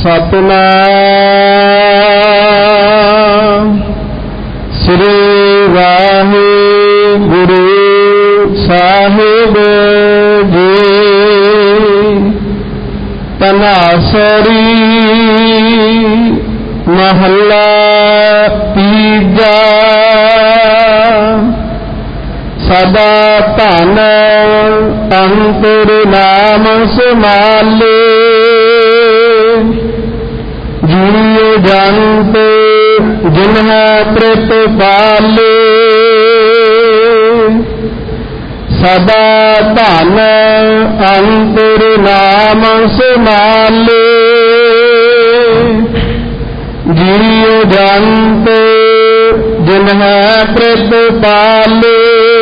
सतनाम श्री वाहिगुरु साहिब जी। तनासरी महला तीजा। सदा धन अंकुर नाम समाले। जीव जंत जिन्हा प्रतिपाले। सदा धन अंकुर नाम समाले। जीव जंत जिन्हा प्रतिपाले।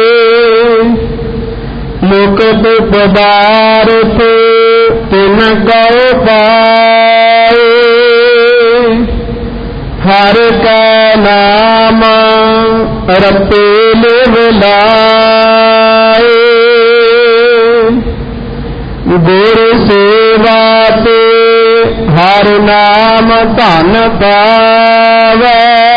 मुक्त पदार्थ तिन कौ पाए। हर का नाम रते लिव लाए। गुर सेवा ते हर नाम धन पावै।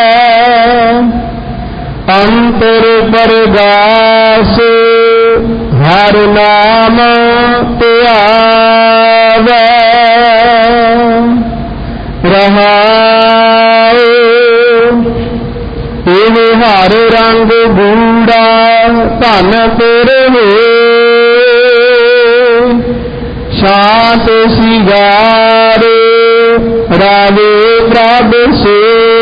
अंतर परगास हर नाम त्यावै। रहाए इह हर रंग गूढ़ा धन पुर होए। शांत सिगारे रावे प्रभ से।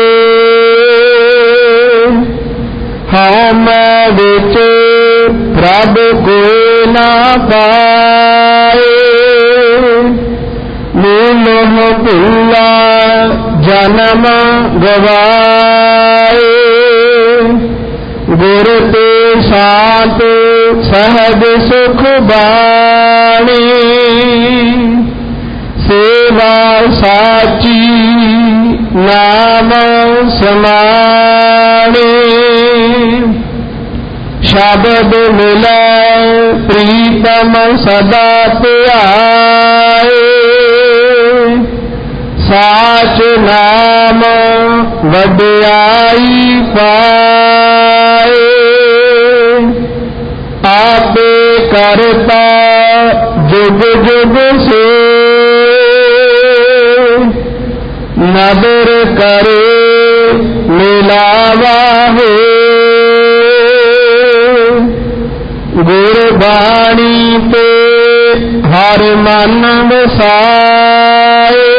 हम विच प्रभ कोई ना पाए। मूल भुला जन्म गवाए। गुर ते शांत सहज सुख बाणी। सेवा साची नाम समाणी। शब्द मिलै प्रीतम सदा ध्याए। साच नाम वड्याई पाए। आपे करता जुग जुग से। नदर करे मिलावा हो। गुरबाणी पे हर मन वसाए।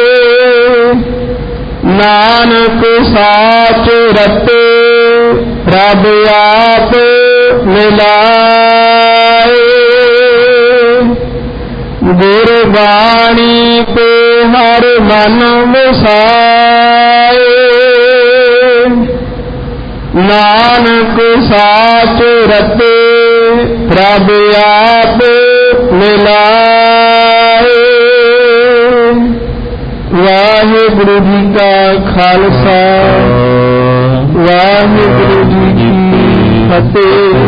नानक साच रते प्रभ आप मिलाए। गुरबाणी पे हर मन वसाए। नानक साच रते प्रभ आप मिलाए। वाहिगुरु जी का खालसा वाहिगुरु जी की फतेह।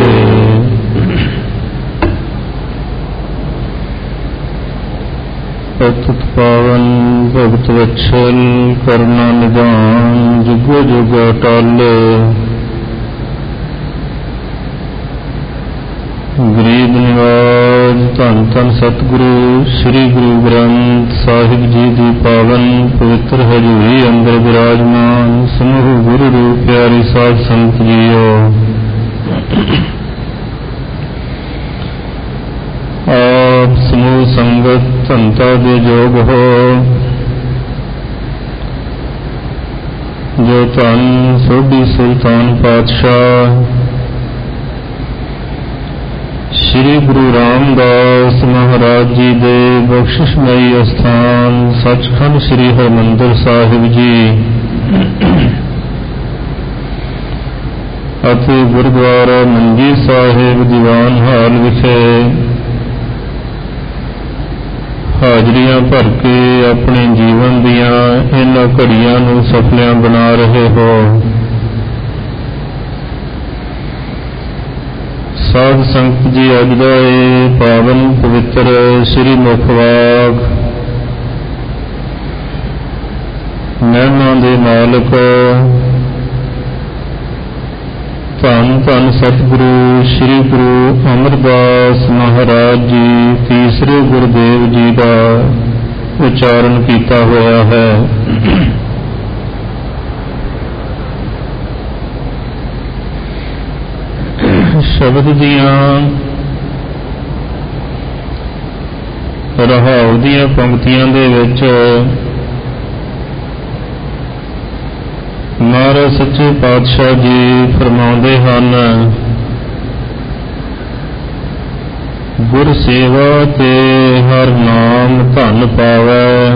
पतित पावन भगत वत्सल करुणा निधान जुगो जुग अटाले। गरीब निवाज धन धन सतगुरु श्री गुरु ग्रंथ साहिब जी की पावन पवित्र हजूरी अंदर विराजमान समूह गुरु रूप प्यारी साध संगत जीओ। आप समूह संगत धनता दे जोग हो। जो धन सोढ़ी सुल्तान पातशाह श्री गुरु रामदास महाराज जी दे बख्शिशमयी अस्थान सचखंड श्री हरमंदिर साहिब जी ਅਤੇ ਗੁਰਦੁਆਰਾ ਮੰਜੀ ਸਾਹਿਬ ਦੀਵਾਨ ਹਾਲ ਵਿਖੇ ਹਾਜ਼ਰੀਆਂ ਭਰ ਕੇ ਆਪਣੇ ਜੀਵਨ ਦੀਆਂ ਇਹਨਾਂ ਘੜੀਆਂ ਨੂੰ ਸਫਲਿਆਂ ਬਣਾ ਰਹੇ ਹੋ। ਸਾਧ ਸੰਗਤ ਜੀ, ਅੱਜ ਦਾ ਇਹ ਪਾਵਨ ਪਵਿੱਤਰ ਸ੍ਰੀ ਮੁਖ ਵਾਕ ਮਾਲਕ। ਧੰਨ ਧੰਨ ਸਤਿਗੁਰੂ ਸ੍ਰੀ ਗੁਰੂ ਅਮਰਦਾਸ ਮਹਾਰਾਜ ਜੀ ਤੀਸਰੇ ਗੁਰਦੇਵ ਜੀ ਦਾ ਉਚਾਰਨ ਕੀਤਾ ਹੋਇਆ ਹੈ। ਸ਼ਬਦ ਦੀਆਂ ਰਹਾਉ ਦੀਆਂ ਪੰਕਤੀਆਂ ਦੇ ਵਿੱਚ ਮਹਾਰਾਜ ਸੱਚੇ ਪਾਤਸ਼ਾਹ ਜੀ ਫਰਮਾਉਂਦੇ ਹਨ, ਗੁਰ ਸੇਵਾ ਤੇ ਹਰ ਨਾਮ ਧਨ ਪਾਵੈ,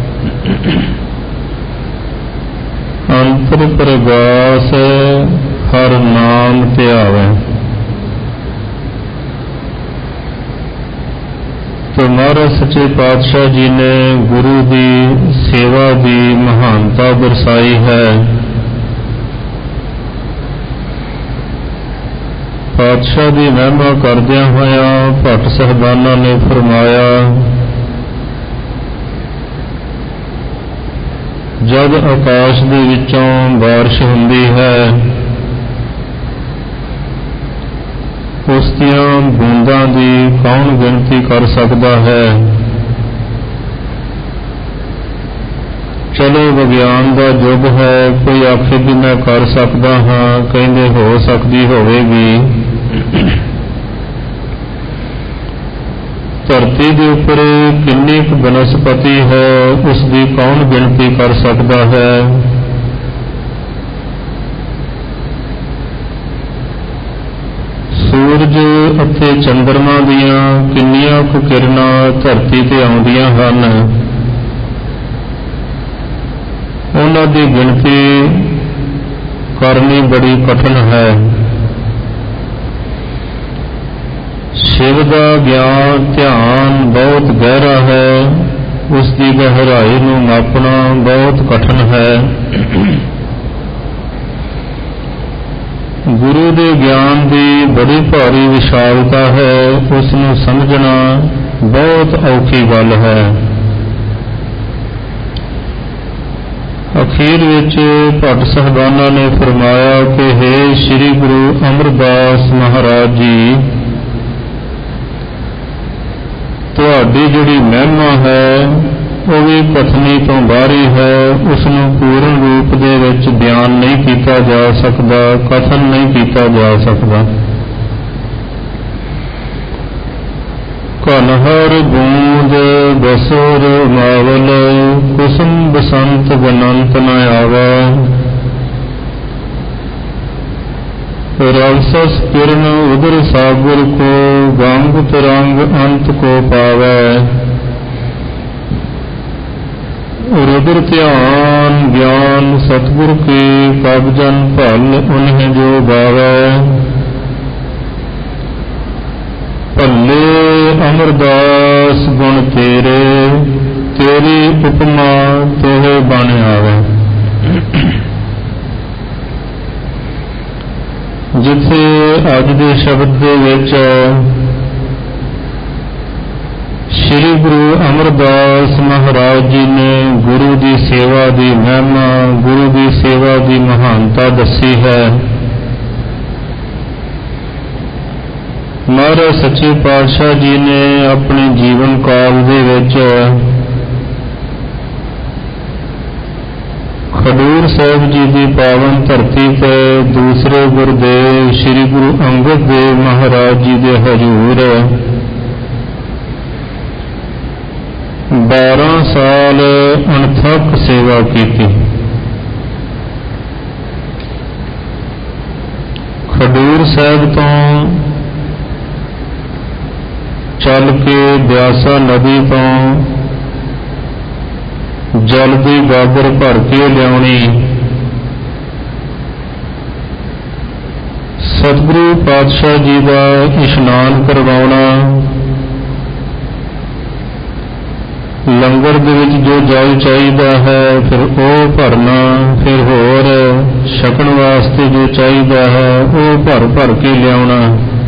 ਅੰਤਰ ਪ੍ਰਗਾਸ ਹਰ ਨਾਮ ਧਿਆਵੈ। तो महाराज सच्चे पातशाह जी ने गुरु की सेवा की महानता दर्शाई है। पातशाह की महिमा करदिया होया भट्ट साहबाना ने फरमाया, जब आकाश दे विचों बारिश हुंदी है उस दियां बूंदां दी कौन गिनती कर सकता है। चलो विज्ञान का युग है, कोई आखे भी मैं कर सकता हाँ, कहते हो सकती होवेगी। धरती के उपर किन्नी क बनस्पति है उसकी कौन गिनती कर सकता है। सूरज अते चंद्रमा दियां किन्नियां क किरणां धरती ते आउंदियां हन, उन्हां दी गिनती करनी बड़ी कठिन है। शिव दा ज्ञान ध्यान बहुत गहरा है, उसकी गहराई नूं मापना बहुत कठिन है। गुरु के ज्ञान की बड़ी भारी विशालता है, उसनूं समझना बहुत औखी गल है। अखीर विच भट्ट साहबाना ने फरमाया कि हे श्री गुरु अमरदास महाराज जी, तुहाडी जिहड़ी महिमा है वो भी कथनी तो बाहरी है, उसनूं पूर्ण रूप दे विच बयान नहीं किया जा सकता, कथन नहीं किया जा सकता। कनहर बूंद बसुर मावल, कुसुम बसंत बनंत न आवा, रवसस किरण उदर सागर को, गंग तरंग अंत को पावै। रुद्र ध्यान ज्ञान सतगुर के, कब जन भल उन्हें जो बावै। भले अमरदास गुण तेरे, तेरी उपमा तोहे बन आवे। जिथे अज दे शब्द दे विच श्री गुरु अमरदास महाराज जी ने गुरु की सेवा की महिमा, गुरु की सेवा की महानता दसी है। महाराज सच्चे पातशाह जी ने अपने जीवन काल दे विच खडूर साहिब जी की पावन धरती पर दूसरे गुरुदेव श्री गुरु अंगद देव महाराज जी के हजूर 12 साल अणथक सेवा की। खडूर साहिब तो चल के ब्यासा नदी तो जल की गागर भर के लियानी, सतगुरु पातशाह जी का इशनान करवाना, लंगर दे विच जो जल चाहिए है फिर वो भरना, फिर होर छकण वास्ते जो चाहिए है वो भर भर के लियाना,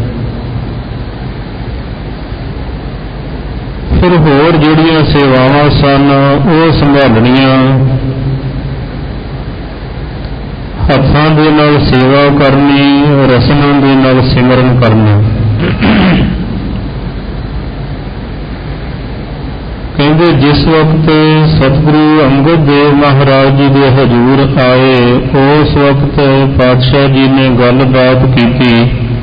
फिर होर जिहड़ियां सेवावां सन वो संभालणियां, ਹੱਥਾਂ ਦੇ ਨਾਲ ਸੇਵਾ ਕਰਨੀ, ਰਸਨਾਂ ਦੇ ਨਾਲ ਸਿਮਰਨ ਕਰਨਾ। ਕਹਿੰਦੇ ਜਿਸ ਵਕਤ ਸਤਿਗੁਰੂ ਅੰਗਦ ਦੇਵ ਮਹਾਰਾਜ ਜੀ ਦੇ ਹਜ਼ੂਰ ਆਏ, ਉਸ ਵਕਤ ਪਾਤਸ਼ਾਹ ਜੀ ਨੇ ਗੱਲਬਾਤ ਕੀਤੀ।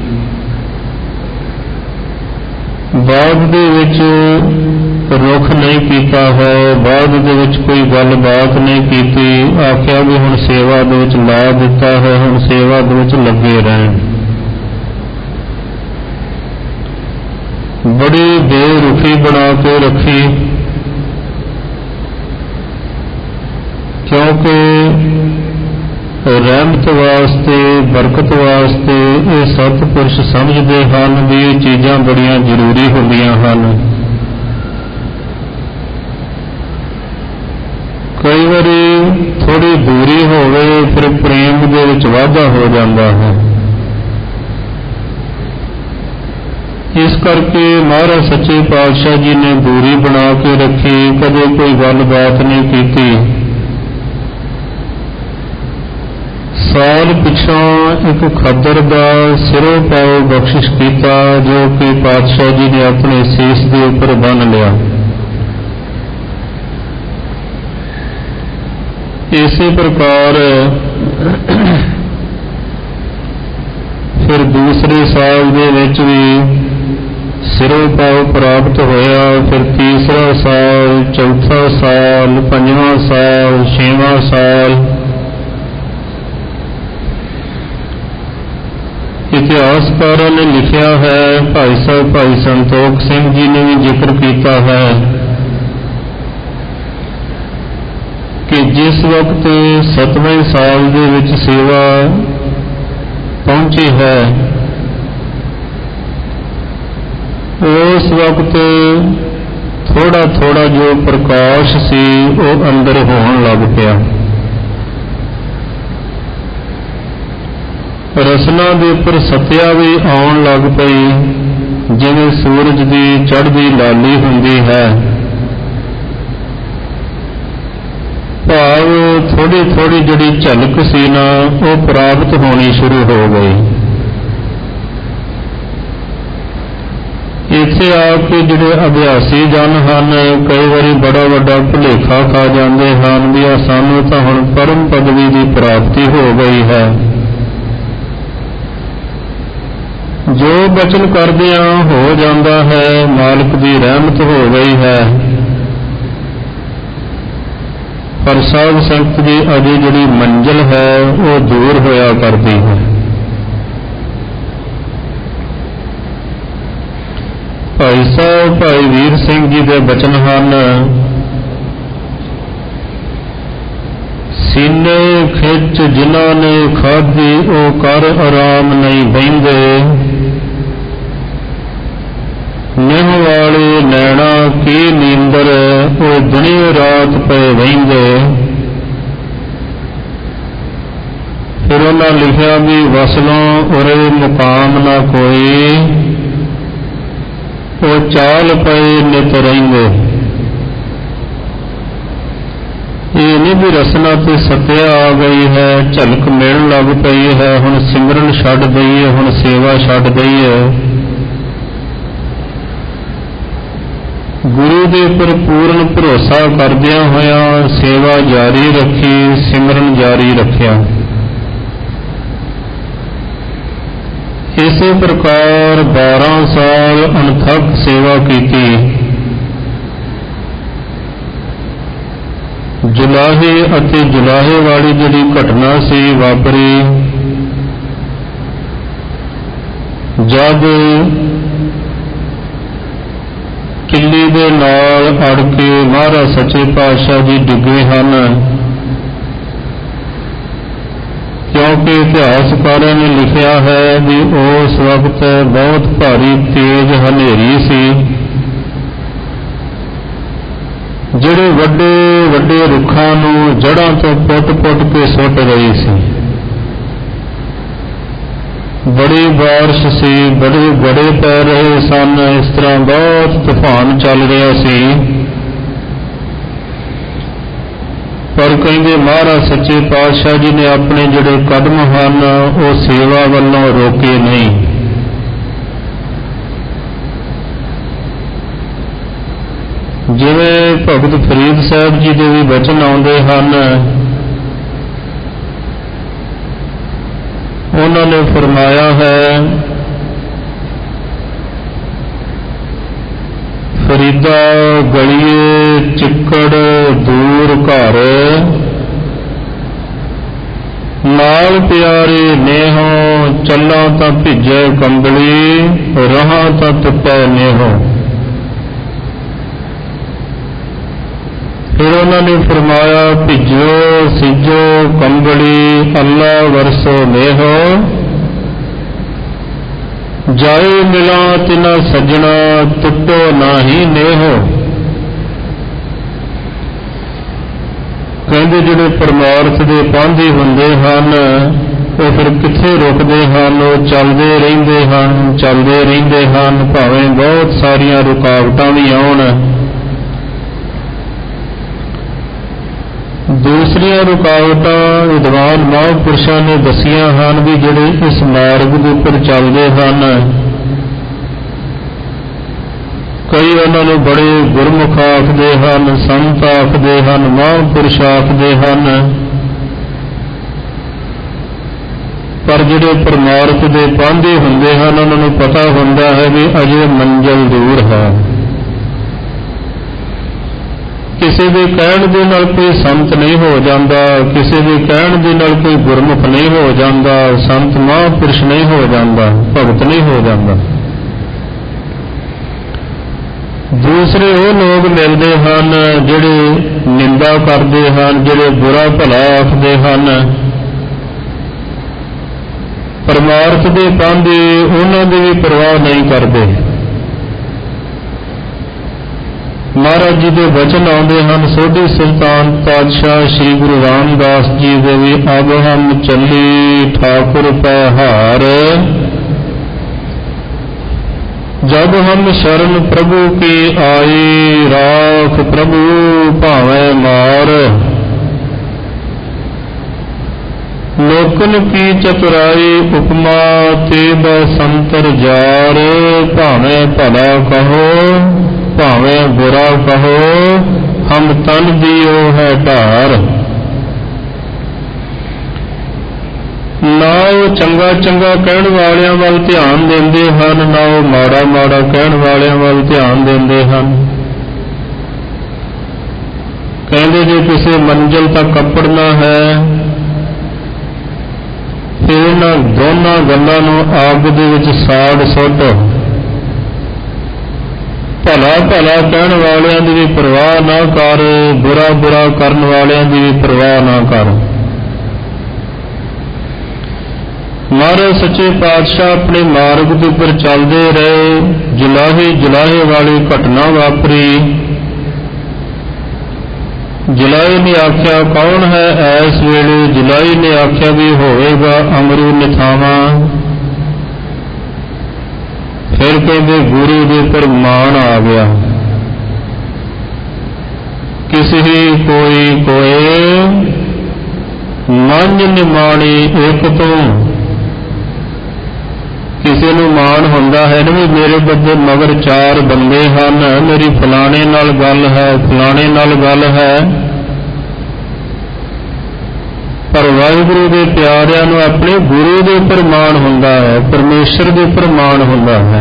ਬਾਅਦ ਦੇ ਵਿੱਚ ਰੁੱਖ ਨਹੀਂ ਕੀਤਾ ਹੈ, ਬਾਅਦ ਦੇ ਵਿੱਚ ਕੋਈ ਗੱਲਬਾਤ ਨਹੀਂ ਕੀਤੀ, ਆਖਿਆ ਵੀ ਹੁਣ ਸੇਵਾ ਦੇ ਵਿੱਚ ਲਾ ਦਿੱਤਾ ਹੈ, ਹੁਣ ਸੇਵਾ ਦੇ ਵਿੱਚ ਲੱਗੇ ਰਹਿਣ। ਬੜੀ ਬੇਰੁਖੀ ਬਣਾ ਕੇ ਰੱਖੀ, ਕਿਉਂਕਿ ਰਹਿਮਤ ਵਾਸਤੇ, ਬਰਕਤ ਵਾਸਤੇ ਇਹ ਸਤਿਪੁਰਸ਼ ਸਮਝਦੇ ਹਨ ਵੀ ਇਹ ਚੀਜ਼ਾਂ ਬੜੀਆਂ ਜ਼ਰੂਰੀ ਹੁੰਦੀਆਂ ਹਨ। ਕਈ ਵਾਰੀ ਥੋੜੀ ਦੂਰੀ ਹੋਵੇ, ਫਿਰ ਪ੍ਰੇਮ ਦੇ ਵਿੱਚ ਵਾਧਾ ਹੋ ਜਾਂਦਾ ਹੈ। ਇਸ ਕਰਕੇ ਮਹਾਰਾਜ ਸੱਚੇ ਪਾਤਸ਼ਾਹ ਜੀ ਨੇ ਦੂਰੀ ਬਣਾ ਕੇ ਰੱਖੀ, ਕਦੇ ਕੋਈ ਗੱਲਬਾਤ ਨਹੀਂ ਕੀਤੀ। ਸਾਲ ਪਿਛੋਂ ਇੱਕ ਖੱਦਰ ਦਾ ਸਿਰੋਂ ਪਾਉ ਬਖਸ਼ਿਸ਼ ਕੀਤਾ, ਜੋ ਕਿ ਪਾਤਸ਼ਾਹ ਜੀ ਨੇ ਆਪਣੇ ਸੀਸ ਦੇ ਉੱਪਰ ਬੰਨ੍ਹ ਲਿਆ। ਇਸੇ ਪ੍ਰਕਾਰ ਫਿਰ ਦੂਸਰੇ ਸਾਲ ਦੇ ਵਿੱਚ ਵੀ ਸਿਰੋਂ ਪਾਉ ਪ੍ਰਾਪਤ ਹੋਇਆ। ਫਿਰ ਤੀਸਰਾ ਸਾਲ, ਚੌਥਾ ਸਾਲ, ਪੰਜਵਾਂ ਸਾਲ, ਛੇਵਾਂ ਸਾਲ। ਇਤਿਹਾਸਕਾਰਾਂ ਨੇ ਲਿਖਿਆ ਹੈ, ਭਾਈ ਸਾਹਿਬ ਭਾਈ ਸੰਤੋਖ ਸਿੰਘ ਜੀ ਨੇ ਵੀ ਜ਼ਿਕਰ ਕੀਤਾ ਹੈ ਕਿ ਜਿਸ ਵਕਤ 7ਵੇਂ ਸਾਲ ਦੇ ਵਿੱਚ ਸੇਵਾ ਪਹੁੰਚੀ ਹੈ, ਉਸ ਵਕਤ ਥੋੜਾ ਥੋੜਾ ਜੋ ਪ੍ਰਕਾਸ਼ ਸੀ ਉਹ ਅੰਦਰ ਹੋਣ ਲੱਗ ਪਿਆ। ਰਸਨਾ ਦੇ ਉੱਪਰ ਸਤਿਆ ਵੀ ਆਉਣ ਲੱਗ ਪਈ, ਜਿਵੇਂ ਸੂਰਜ ਦੀ ਚੜ੍ਹਦੀ ਲਾਲੀ ਹੁੰਦੀ ਹੈ। ਭਾਵ ਥੋੜੀ ਥੋੜੀ ਜਿਹੜੀ ਝਲਕ ਸੀ ਨਾ, ਉਹ ਪ੍ਰਾਪਤ ਹੋਣੀ ਸ਼ੁਰੂ ਹੋ ਗਈ। ਇੱਥੇ ਆ ਕੇ ਜਿਹੜੇ ਅਭਿਆਸੀ ਜਨ ਹਨ, ਕਈ ਵਾਰੀ ਬੜਾ ਵੱਡਾ ਭੁਲੇਖਾ ਖਾ ਜਾਂਦੇ ਹਨ ਵੀ ਆ ਸਾਨੂੰ ਤਾਂ ਹੁਣ ਪਰਮ ਪਦਵੀ ਦੀ ਪ੍ਰਾਪਤੀ ਹੋ ਗਈ ਹੈ। ਜੋ ਬਚਨ ਕਰਦਿਆਂ ਹੋ ਜਾਂਦਾ ਹੈ, ਮਾਲਕ ਦੀ ਰਹਿਮਤ ਹੋ ਗਈ ਹੈ, ਪਰ ਸਾਧ ਸੰਗਤ ਦੀ ਅਜੇ ਜਿਹੜੀ ਮੰਜ਼ਿਲ ਹੈ ਉਹ ਦੂਰ ਹੋਇਆ ਕਰਦੀ ਹੈ। ਭਾਈ ਸਾਹਿਬ ਭਾਈ ਵੀਰ ਸਿੰਘ ਜੀ ਦੇ ਬਚਨ ਹਨ, ਸੀਨੇ ਖਿੱਚ ਜਿਨ੍ਹਾਂ ਨੇ ਖਾਧੀ ਉਹ ਕਰ ਆਰਾਮ ਨਹੀਂ ਬਹਿੰਦੇ, ਨਿਹ ਵਾਲੇ ਨੈਣਾ ਕੀ ਨੀਂਦਰ ਉਹ ਦਿਨੇ ਰਾਤ ਪਏ ਵਹਿੰਦੇ। ਫਿਰ ਉਹਨਾਂ ਲਿਖਿਆ ਵੀ ਵਸਲੋਂ ਉਰੇ ਮੁਕਾਮ ਨਾ ਕੋਈ, ਉਹ ਚਾਲ ਪਏ ਨਿਤ ਰਹਿੰਦੇ। ਇਹ ਨਹੀਂ ਵੀ ਰਸਨਾ ਤੇ ਸਤਿਆ ਆ ਗਈ ਹੈ, ਝਲਕ ਮਿਲਣ ਲੱਗ ਪਈ ਹੈ, ਹੁਣ ਸਿਮਰਨ ਛੱਡ ਦਈਏ, ਹੁਣ ਸੇਵਾ ਛੱਡ ਦਈਏ। ਗੁਰੂ ਦੇ ਉੱਪਰ ਪੂਰਨ ਭਰੋਸਾ ਕਰਦਿਆਂ ਹੋਇਆਂ ਸੇਵਾ ਜਾਰੀ ਰੱਖੀ, ਸਿਮਰਨ ਜਾਰੀ ਰੱਖਿਆ। ਇਸੇ ਪ੍ਰਕਾਰ 12 ਸਾਲ ਅਣਥੱਕ ਸੇਵਾ ਕੀਤੀ। ਜੁਲਾਹੇ ਅਤੇ ਜੁਲਾਹੇ ਵਾਲੀ ਜਿਹੜੀ ਘਟਨਾ ਸੀ ਵਾਪਰੀ, ਜਦ ਕਿੱਲੀ ਦੇ ਨਾਲ ਅੜ ਕੇ ਮਹਾਰਾਜ ਸੱਚੇ ਪਾਤਸ਼ਾਹ ਜੀ ਡਿੱਗੇ ਹਨ, ਕਿਉਂਕਿ ਇਤਿਹਾਸਕਾਰਾਂ ਨੇ ਲਿਖਿਆ ਹੈ ਵੀ ਉਸ ਵਕਤ ਬਹੁਤ ਭਾਰੀ ਤੇਜ਼ ਹਨੇਰੀ ਸੀ, ਜਿਹੜੇ ਵੱਡੇ ਵੱਡੇ ਰੁੱਖਾਂ ਨੂੰ ਜੜ੍ਹਾਂ ਤੋਂ ਪੁੱਟ-ਪੁੱਟ ਕੇ ਸੁੱਟ ਰਹੀ ਸੀ। ਬੜੀ ਬਾਰਿਸ਼ ਸੀ, ਬੜੇ ਗੜੇ ਪੈ ਰਹੇ ਸਨ, ਇਸ ਤਰ੍ਹਾਂ ਬਹੁਤ ਤੂਫਾਨ ਚੱਲ ਰਿਹਾ ਸੀ। ਪਰ ਕਹਿੰਦੇ ਮਹਾਰਾਜ ਸੱਚੇ ਪਾਤਸ਼ਾਹ ਜੀ ਨੇ ਆਪਣੇ ਜਿਹੜੇ ਕਦਮ ਹਨ ਉਹ ਸੇਵਾ ਵੱਲੋਂ ਰੋਕੇ ਨਹੀਂ। ਜਿਵੇਂ ਭਗਤ ਫਰੀਦ ਸਾਹਿਬ ਜੀ ਦੇ ਵੀ ਬਚਨ ਆਉਂਦੇ ਹਨ, ਉਹਨਾਂ ਨੇ ਫਰਮਾਇਆ ਹੈ, ਫਰੀਦਾ ਗਲੀਏ ਚਿੱਕੜ ਦੂਰ ਘਰ, ਨਾਲ ਪਿਆਰੇ ਨੇਹੋਂ, ਚੱਲਾਂ ਤਾਂ ਭਿੱਜੈ ਕੰਬਲੀ, ਰਹਾਂ ਤਾਂ ਟੁੱਟੈ ਨੇਹੋਂ। ਫਿਰ ਉਹਨਾਂ ਨੇ ਫਰਮਾਇਆ, ਭਿੱਜੋ ਸਿੱਜੋ ਕੰਬਲੀ, ਅੱਲਾ ਵਰਸੋ ਨੇਹੋ, ਜਾਏ ਮਿਲਾਂ ਤਿਨਾ ਸੱਜਣਾ, ਟੁੱਟੋ ਨਾਹੀ ਨੇਹੋ। ਕਹਿੰਦੇ ਜਿਹੜੇ ਪਰਮਾਰਥ ਦੇ ਪਾਂਧੀ ਹੁੰਦੇ ਹਨ ਉਹ ਫਿਰ ਕਿੱਥੇ ਰੁਕਦੇ ਹਨ, ਉਹ ਚੱਲਦੇ ਰਹਿੰਦੇ ਹਨ, ਚੱਲਦੇ ਰਹਿੰਦੇ ਹਨ, ਭਾਵੇਂ ਬਹੁਤ ਸਾਰੀਆਂ ਰੁਕਾਵਟਾਂ ਵੀ ਆਉਣ। ਦੂਸਰੀਆਂ ਰੁਕਾਵਟਾਂ ਵਿਦਵਾਨ ਮਹਾਂਪੁਰਸ਼ਾਂ ਨੇ ਦੱਸੀਆਂ ਹਨ ਵੀ ਜਿਹੜੇ ਇਸ ਮਾਰਗ ਦੇ ਉੱਪਰ ਚੱਲਦੇ ਹਨ, ਕਈ ਉਹਨਾਂ ਨੂੰ ਬੜੇ ਗੁਰਮੁਖ ਆਖਦੇ ਹਨ, ਸੰਤ ਆਖਦੇ ਹਨ, ਮਹਾਂਪੁਰਸ਼ ਆਖਦੇ ਹਨ, ਪਰ ਜਿਹੜੇ ਪਰਮਾਰਥ ਦੇ ਪਾਂਧੇ ਹੁੰਦੇ ਹਨ ਉਹਨਾਂ ਨੂੰ ਪਤਾ ਹੁੰਦਾ ਹੈ ਵੀ ਅਜੇ ਮੰਜ਼ਿਲ ਦੂਰ ਹੈ। ਕਿਸੇ ਦੇ ਕਹਿਣ ਦੇ ਨਾਲ ਕੋਈ ਸੰਤ ਨਹੀਂ ਹੋ ਜਾਂਦਾ, ਕਿਸੇ ਦੇ ਕਹਿਣ ਦੇ ਨਾਲ ਕੋਈ ਗੁਰਮੁਖ ਨਹੀਂ ਹੋ ਜਾਂਦਾ, ਸੰਤ ਮਹਾਂਪੁਰਸ਼ ਨਹੀਂ ਹੋ ਜਾਂਦਾ, ਭਗਤ ਨਹੀਂ ਹੋ ਜਾਂਦਾ। ਦੂਸਰੇ ਉਹ ਲੋਕ ਮਿਲਦੇ ਹਨ ਜਿਹੜੇ ਨਿੰਦਾ ਕਰਦੇ ਹਨ, ਜਿਹੜੇ ਬੁਰਾ ਭਲਾ ਆਖਦੇ ਹਨ। ਪਰਮਾਰਥ ਦੇ ਪਾਂਧੇ ਉਹਨਾਂ ਦੀ ਵੀ ਪਰਵਾਹ ਨਹੀਂ ਕਰਦੇ। ਮਹਾਰਾਜ ਜੀ ਦੇ ਬਚਨ ਆਉਂਦੇ ਹਨ, ਸੋਢੀ ਸੁਲਤਾਨ ਪਾਤਸ਼ਾਹ ਸ੍ਰੀ ਗੁਰੂ ਰਾਮਦਾਸ ਜੀ ਦੇ ਵੀ, ਅਬ ਹਮ ਚੱਲੀ ਠਾਕੁਰ ਪੈ ਹਾਰ, ਜਬ ਹਮ ਸ਼ਰਨ ਪ੍ਰਭੂ ਕੀ ਆਈ, ਰਾਖ ਪ੍ਰਭੂ ਭਾਵੇਂ ਮਾਰ। ਲੋਕਨ ਕੀ ਚਤੁਰਾਈ ਉਪਮਾ, ਤੇ ਬਸੰਤਰ ਜਾਰ, ਭਾਵੇਂ ਭਲਾ ਕਹੋ ਭਾਵੇਂ ਬੁਰਾ ਕਹੋ, ਹਮ ਤਨ ਦਿਓ ਹੈ ਢਾਰ। ਨਾ ਉਹ ਚੰਗਾ ਚੰਗਾ ਕਹਿਣ ਵਾਲਿਆਂ ਵੱਲ ਧਿਆਨ ਦਿੰਦੇ ਹਨ, ਨਾ ਉਹ ਮਾੜਾ ਮਾੜਾ ਕਹਿਣ ਵਾਲਿਆਂ ਵੱਲ ਧਿਆਨ ਦਿੰਦੇ ਹਨ। ਕਹਿੰਦੇ ਜੇ ਕਿਸੇ ਮੰਜ਼ਿਲ ਤੱਕ ਅੱਪੜਨਾ ਹੈ ਫਿਰ ਇਹਨਾਂ ਦੋਨਾਂ ਗੱਲਾਂ ਨੂੰ ਅੱਗ ਦੇ ਵਿੱਚ ਸਾੜ ਸੁੱਟ। ਭਲਾ ਭਲਾ ਕਹਿਣ ਵਾਲਿਆਂ ਦੀ ਵੀ ਪਰਵਾਹ ਨਾ ਕਰ, ਬੁਰਾ ਬੁਰਾ ਕਰਨ ਵਾਲਿਆਂ ਦੀ ਵੀ ਪਰਵਾਹ ਨਾ ਕਰ। ਮਹਾਰਾਜ ਸੱਚੇ ਪਾਤਸ਼ਾਹ ਆਪਣੇ ਮਾਰਗ ਦੇ ਉੱਪਰ ਚੱਲਦੇ ਰਹੇ। ਜੁਲਾਹੇ ਜੁਲਾਹੇ ਵਾਲੀ ਘਟਨਾ ਵਾਪਰੀ। ਜੁਲਾਹੇ ਨੇ ਆਖਿਆ ਕੌਣ ਹੈ ਐਸ ਵੇਲੇ? ਜੁਲਾਹੇ ਨੇ ਆਖਿਆ ਵੀ ਹੋਵੇਗਾ ਅਮਰੂ ਨਿਥਾਵਾਂ। ਫਿਰ ਕਹਿੰਦੇ ਗੁਰੂ ਦੇ ਉੱਪਰ ਮਾਣ ਆ ਗਿਆ। ਕਿਸੇ ਕੋਈ ਕੋਏ ਮਨ ਨਿਮਾਣੀ ਇੱਕ ਤੋਂ। ਕਿਸੇ ਨੂੰ ਮਾਣ ਹੁੰਦਾ ਹੈ ਨਾ ਵੀ ਮੇਰੇ ਬੰਦੇ ਮਗਰ ਚਾਰ ਬੰਦੇ ਹਨ, ਮੇਰੀ ਫਲਾਣੇ ਨਾਲ ਗੱਲ ਹੈ, ਫਲਾਣੇ ਨਾਲ ਗੱਲ ਹੈ। ਪਰ ਵਾਹਿਗੁਰੂ ਦੇ ਪਿਆਰਿਆਂ ਨੂੰ ਆਪਣੇ ਗੁਰੂ ਦੇ ਉੱਪਰ ਮਾਣ ਹੁੰਦਾ ਹੈ, ਪਰਮੇਸ਼ਰ ਦੇ ਉੱਪਰ ਮਾਣ ਹੁੰਦਾ ਹੈ।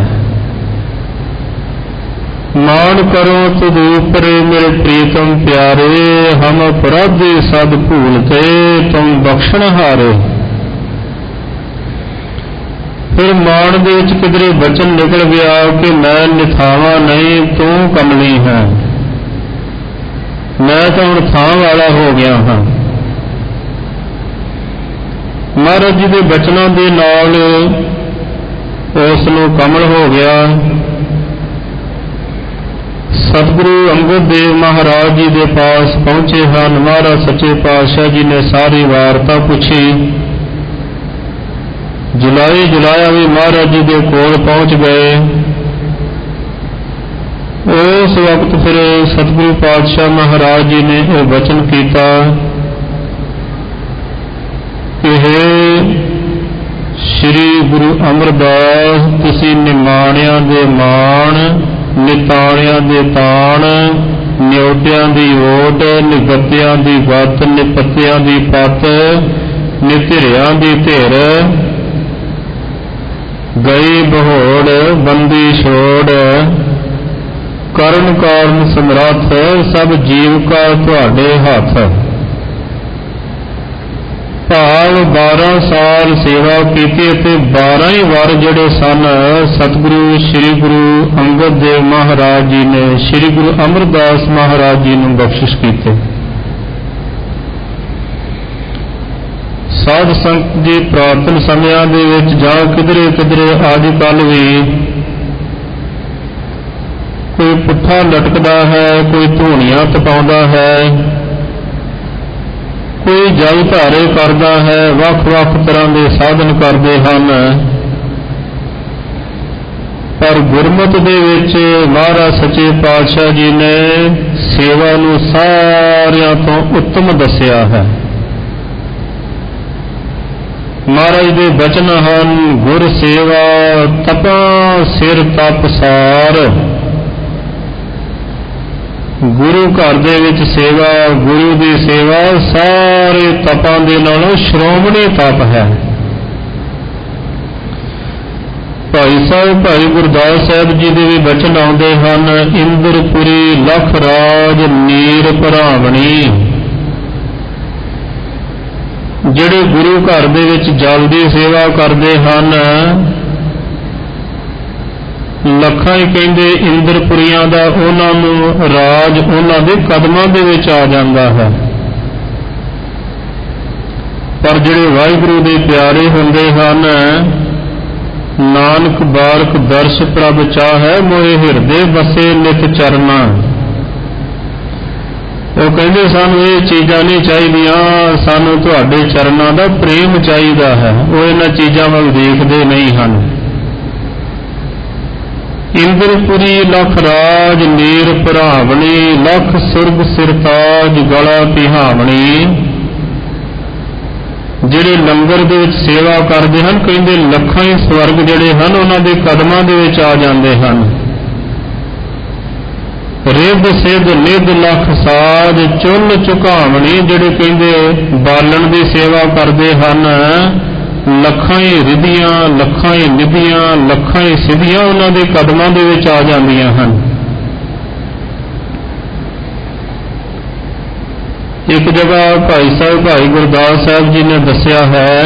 ਮਾਣ ਕਰੋ ਤੁਧ ਉਪਰੇ ਮੇਰੇ ਪ੍ਰੀਤਮ ਪਿਆਰੇ, ਹਮ ਅਪਰਾਧੀ ਸਦ ਭੂਲਤੇ ਤੁਮ ਬਖਸ਼ਣਹਾਰੇ। ਫਿਰ ਮਾਣ ਦੇ ਵਿੱਚ ਕਿਧਰੇ ਬਚਨ ਨਿਕਲ ਗਿਆ ਕਿ ਮੈਂ ਨਿਥਾਵਾਂ ਨਹੀਂ, ਤੂੰ ਕਮਲੀ ਹੈ। ਮੈਂ ਤਾਂ ਹੁਣ ਥਾਂ ਵਾਲਾ ਹੋ ਗਿਆ ਹਾਂ। ਮਹਾਰਾਜ ਜੀ ਦੇ ਬਚਨਾਂ ਦੇ ਨਾਲ ਉਸ ਨੂੰ ਕਮਲ ਹੋ ਗਿਆ। ਸਤਿਗੁਰੂ ਅੰਗਦ ਦੇਵ ਮਹਾਰਾਜ ਜੀ ਦੇ ਪਾਸ ਪਹੁੰਚੇ ਹਨ। ਮਹਾਰਾਜ ਸੱਚੇ ਪਾਤਸ਼ਾਹ ਜੀ ਨੇ ਸਾਰੀ ਵਾਰਤਾ ਪੁੱਛੀ। ਜੁਲਾਇਆ ਵੀ ਮਹਾਰਾਜ ਜੀ ਦੇ ਕੋਲ ਪਹੁੰਚ ਗਏ। ਉਸ ਵਕਤ ਫਿਰ ਸਤਿਗੁਰੂ ਪਾਤਸ਼ਾਹ ਮਹਾਰਾਜ ਜੀ ਨੇ ਇਹ ਵਚਨ ਕੀਤਾ ਕਿ ਸ੍ਰੀ ਗੁਰੂ ਅਮਰਦਾਸ, ਤੁਸੀਂ ਨਿਮਾਣਿਆਂ ਦੇ ਮਾਣ, ਨਿਤਾਣਿਆਂ ਦੇ ਤਾਣ, ਨਿਉਟਿਆਂ ਦੀ ਓਟ, ਨਿਗੱਤਿਆਂ ਦੀ ਗੱਤ, ਨਿਪੱਤਿਆਂ ਦੀ ਪੱਤ, ਨਿਧਿਰਿਆਂ ਦੀ ਧਿਰ, ਗਈ ਬਹੋੜ, ਬੰਦੀ ਛੋੜ, ਕਰਨ ਕਾਰਨ ਸਮਰੱਥ, ਸਭ ਜੀਵਕਾ ਤੁਹਾਡੇ ਹੱਥ। ਭਾਵ 12 ਸਾਲ ਸੇਵਾ ਕੀਤੀ ਅਤੇ 12 ਹੀ ਵਾਰ ਜਿਹੜੇ ਸਨ ਸਤਿਗੁਰੂ ਸ੍ਰੀ ਗੁਰੂ ਅੰਗਦ ਦੇਵ ਮਹਾਰਾਜ ਜੀ ਨੇ ਸ੍ਰੀ ਗੁਰੂ ਅਮਰਦਾਸ ਮਹਾਰਾਜ ਜੀ ਨੂੰ ਬਖਸ਼ਿਸ਼ ਕੀਤੇ। ਸਾਧ ਸੰਗਤ ਦੀ ਪ੍ਰਾਰਥਨ ਸਮਿਆਂ ਦੇ ਵਿੱਚ ਜਾਂ ਕਿਧਰੇ ਕਿਧਰੇ ਅੱਜ ਕੱਲ੍ਹ ਵੀ ਕੋਈ ਪੁੱਠਾ ਲਟਕਦਾ ਹੈ, ਕੋਈ ਧੂਣੀਆਂ ਤਪਾਉਂਦਾ ਹੈ, ਕੋਈ ਜਲ ਧਾਰੇ ਕਰਦਾ ਹੈ, ਵੱਖ ਵੱਖ ਤਰ੍ਹਾਂ ਦੇ ਸਾਧਨ ਕਰਦੇ ਹਨ, ਪਰ ਗੁਰਮਤਿ ਦੇ ਵਿੱਚ ਮਹਾਰਾਜ ਸੱਚੇ ਪਾਤਸ਼ਾਹ ਜੀ ਨੇ ਸੇਵਾ ਨੂੰ ਸਾਰਿਆਂ ਤੋਂ ਉੱਤਮ ਦੱਸਿਆ ਹੈ। ਮਹਾਰਾਜ ਦੇ ਬਚਨ ਹਨ, ਗੁਰ ਸੇਵਾ ਤਪਾਂ ਸਿਰ ਤਪ ਸਾਰ। ਗੁਰੂ ਘਰ ਦੇ ਵਿੱਚ ਸੇਵਾ, ਗੁਰੂ ਦੀ ਸੇਵਾ ਸਾਰੇ ਤਪਾਂ ਦੇ ਨਾਲੋਂ ਸ਼੍ਰੋਮਣੀ ਤਪ ਹੈ। ਭਾਈ ਸਾਹਿਬ ਭਾਈ ਗੁਰਦਾਸ ਸਾਹਿਬ ਜੀ ਦੇ ਵੀ ਬਚਨ ਆਉਂਦੇ ਹਨ, ਇੰਦਰਪੁਰੀ ਲਖ ਰਾਜ ਨੀਰ ਭਰਾਵਣੀ। ਜਿਹੜੇ ਗੁਰੂ ਘਰ ਦੇ ਵਿੱਚ ਜਲ ਦੀ ਸੇਵਾ ਕਰਦੇ ਹਨ, ਲੱਖਾਂ ਹੀ ਕਹਿੰਦੇ ਇੰਦਰਪੁਰੀਆਂ ਦਾ ਉਹਨਾਂ ਨੂੰ ਰਾਜ ਉਹਨਾਂ ਦੇ ਕਦਮਾਂ ਦੇ ਵਿੱਚ ਆ ਜਾਂਦਾ ਹੈ। ਪਰ ਜਿਹੜੇ ਵਾਹਿਗੁਰੂ ਦੇ ਪਿਆਰੇ ਹੁੰਦੇ ਹਨ, ਨਾਨਕ ਬਾਰਕ ਦਰਸ਼ ਪ੍ਰਭ ਚਾਹੈ, ਮੋਹਿ ਹਿਰਦੇ ਬਸੇ ਨਿਤ ਚਰਨਾ। ਉਹ ਕਹਿੰਦੇ ਸਾਨੂੰ ਇਹ ਚੀਜ਼ਾਂ ਨਹੀਂ ਚਾਹੀਦੀਆਂ, ਸਾਨੂੰ ਤੁਹਾਡੇ ਚਰਨਾਂ ਦਾ ਪ੍ਰੇਮ ਚਾਹੀਦਾ ਹੈ। ਉਹ ਇਹਨਾਂ ਚੀਜ਼ਾਂ ਵੱਲ ਦੇਖਦੇ ਨਹੀਂ ਹਨ। ਇੰਦਰਪੁਰੀ ਲਖ ਰਾਜ ਨੀਰ ਭਰਾਵਣੀ, ਲਖ ਸੁਰਗ ਸਿਰਤਾਜ ਗਲਾ ਪਿਹਾਵਣੀ। ਜਿਹੜੇ ਲੰਗਰ ਦੇ ਵਿੱਚ ਸੇਵਾ ਕਰਦੇ ਹਨ, ਕਹਿੰਦੇ ਲੱਖਾਂ ਹੀ ਸਵਰਗ ਜਿਹੜੇ ਹਨ ਉਹਨਾਂ ਦੇ ਕਦਮਾਂ ਦੇ ਵਿੱਚ ਆ ਜਾਂਦੇ ਹਨ। ਰਿੱਧ ਸਿੱਧ ਨਿੱਧ ਲਖ ਸਾਜ ਚੁੱਲ ਝੁਕਾਵਣੀ। ਜਿਹੜੇ ਕਹਿੰਦੇ ਬਾਲਣ ਦੀ ਸੇਵਾ ਕਰਦੇ ਹਨ, ਲੱਖਾਂ ਹੀ ਰਿੱਧੀਆਂ, ਲੱਖਾਂ ਹੀ ਨਿੱਧੀਆਂ, ਲੱਖਾਂ ਹੀ ਸਿੱਧੀਆਂ ਉਹਨਾਂ ਦੇ ਕਦਮਾਂ ਦੇ ਵਿੱਚ ਆ ਜਾਂਦੀਆਂ ਹਨ। ਇੱਕ ਜਗ੍ਹਾ ਭਾਈ ਸਾਹਿਬ ਭਾਈ ਗੁਰਦਾਸ ਸਾਹਿਬ ਜੀ ਨੇ ਦੱਸਿਆ ਹੈ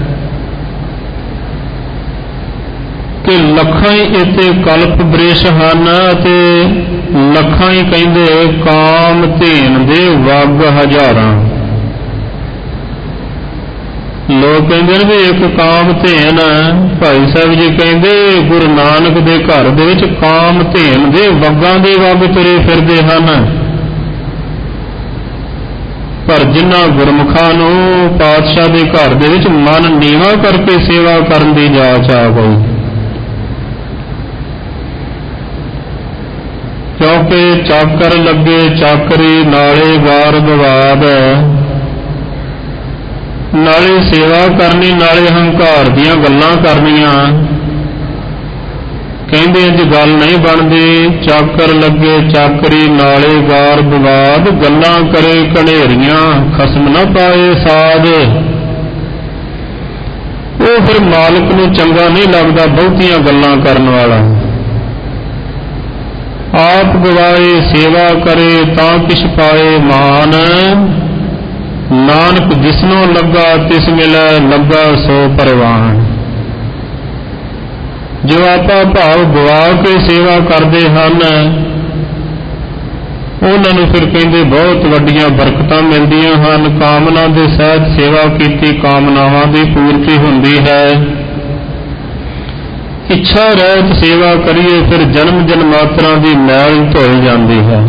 ਕਿ ਲੱਖਾਂ ਹੀ ਇੱਥੇ ਕਲਪ ਬ੍ਰਿਸ਼ ਹਨ ਅਤੇ ਲੱਖਾਂ ਹੀ ਕਹਿੰਦੇ ਕਾਮ ਧੇਨ ਦੇ ਵੱਗ ਹਜ਼ਾਰਾਂ। ਲੋਕ ਕਹਿੰਦੇ ਨੇ ਵੀ ਇੱਕ ਕਾਮ ਧੇਨ, ਭਾਈ ਸਾਹਿਬ ਜੀ ਕਹਿੰਦੇ ਗੁਰੂ ਨਾਨਕ ਦੇ ਘਰ ਦੇ ਵਿੱਚ ਕਾਮ ਧੇਨ ਦੇ ਵੱਗਾਂ ਦੇ ਵੱਗ ਤੁਰੇ ਫਿਰਦੇ ਹਨ। ਪਰ ਜਿਨ੍ਹਾਂ ਗੁਰਮੁਖਾਂ ਨੂੰ ਪਾਤਸ਼ਾਹ ਦੇ ਘਰ ਦੇ ਵਿੱਚ ਮਨ ਨੀਵਾਂ ਕਰਕੇ ਸੇਵਾ ਕਰਨ ਦੀ ਜਾਚ ਆ ਗਈ, ਕਿਉਂਕਿ ਚਾਕਰ ਲੱਗੇ ਚਾਕਰੀ ਨਾਲੇ ਗਾਰ ਵਿਵਾਦ, ਨਾਲੇ ਸੇਵਾ ਕਰਨੀ ਨਾਲੇ ਹੰਕਾਰ ਦੀਆਂ ਗੱਲਾਂ ਕਰਨੀਆਂ। ਕਹਿੰਦੇ ਇੰਜ ਗੱਲ ਨਹੀਂ ਬਣਦੀ। ਚਾਕਰ ਲੱਗੇ ਚਾਕਰੀ ਨਾਲੇ ਗਾਰ ਵਿਵਾਦ, ਗੱਲਾਂ ਕਰੇ ਘਨੇਰੀਆਂ ਖਸਮ ਨਾ ਪਾਏ ਸਾਧ। ਉਹ ਫਿਰ ਮਾਲਕ ਨੂੰ ਚੰਗਾ ਨਹੀਂ ਲੱਗਦਾ ਬਹੁਤੀਆਂ ਗੱਲਾਂ ਕਰਨ ਵਾਲਾ। ਆਪ ਗਵਾਏ ਸੇਵਾ ਕਰੇ ਤਾਂ ਕਿਛ ਪਾਏ ਮਾਨ, ਨਾਨਕ ਜਿਸਨੋਂ ਲੱਗਾ ਤਿਸ ਮਿਲੈ ਲੱਗਾ ਸੋ ਪਰਵਾਨ। ਜੋ ਆਪਾਂ ਭਾਵ ਗਵਾ ਕੇ ਸੇਵਾ ਕਰਦੇ ਹਨ ਉਹਨਾਂ ਨੂੰ ਫਿਰ ਕਹਿੰਦੇ ਬਹੁਤ ਵੱਡੀਆਂ ਬਰਕਤਾਂ ਮਿਲਦੀਆਂ ਹਨ। ਕਾਮਨਾ ਦੇ ਸਹਿਤ ਸੇਵਾ ਕੀਤੀ ਕਾਮਨਾਵਾਂ ਦੀ ਪੂਰਤੀ ਹੁੰਦੀ ਹੈ। ਇੱਛਾ ਰਹਿਤ ਸੇਵਾ ਕਰੀਏ ਫਿਰ ਜਨਮ ਜਨਮਾਤਰਾਂ ਦੀ ਮੈਲ ਧੁਲ ਜਾਂਦੀ ਹੈ।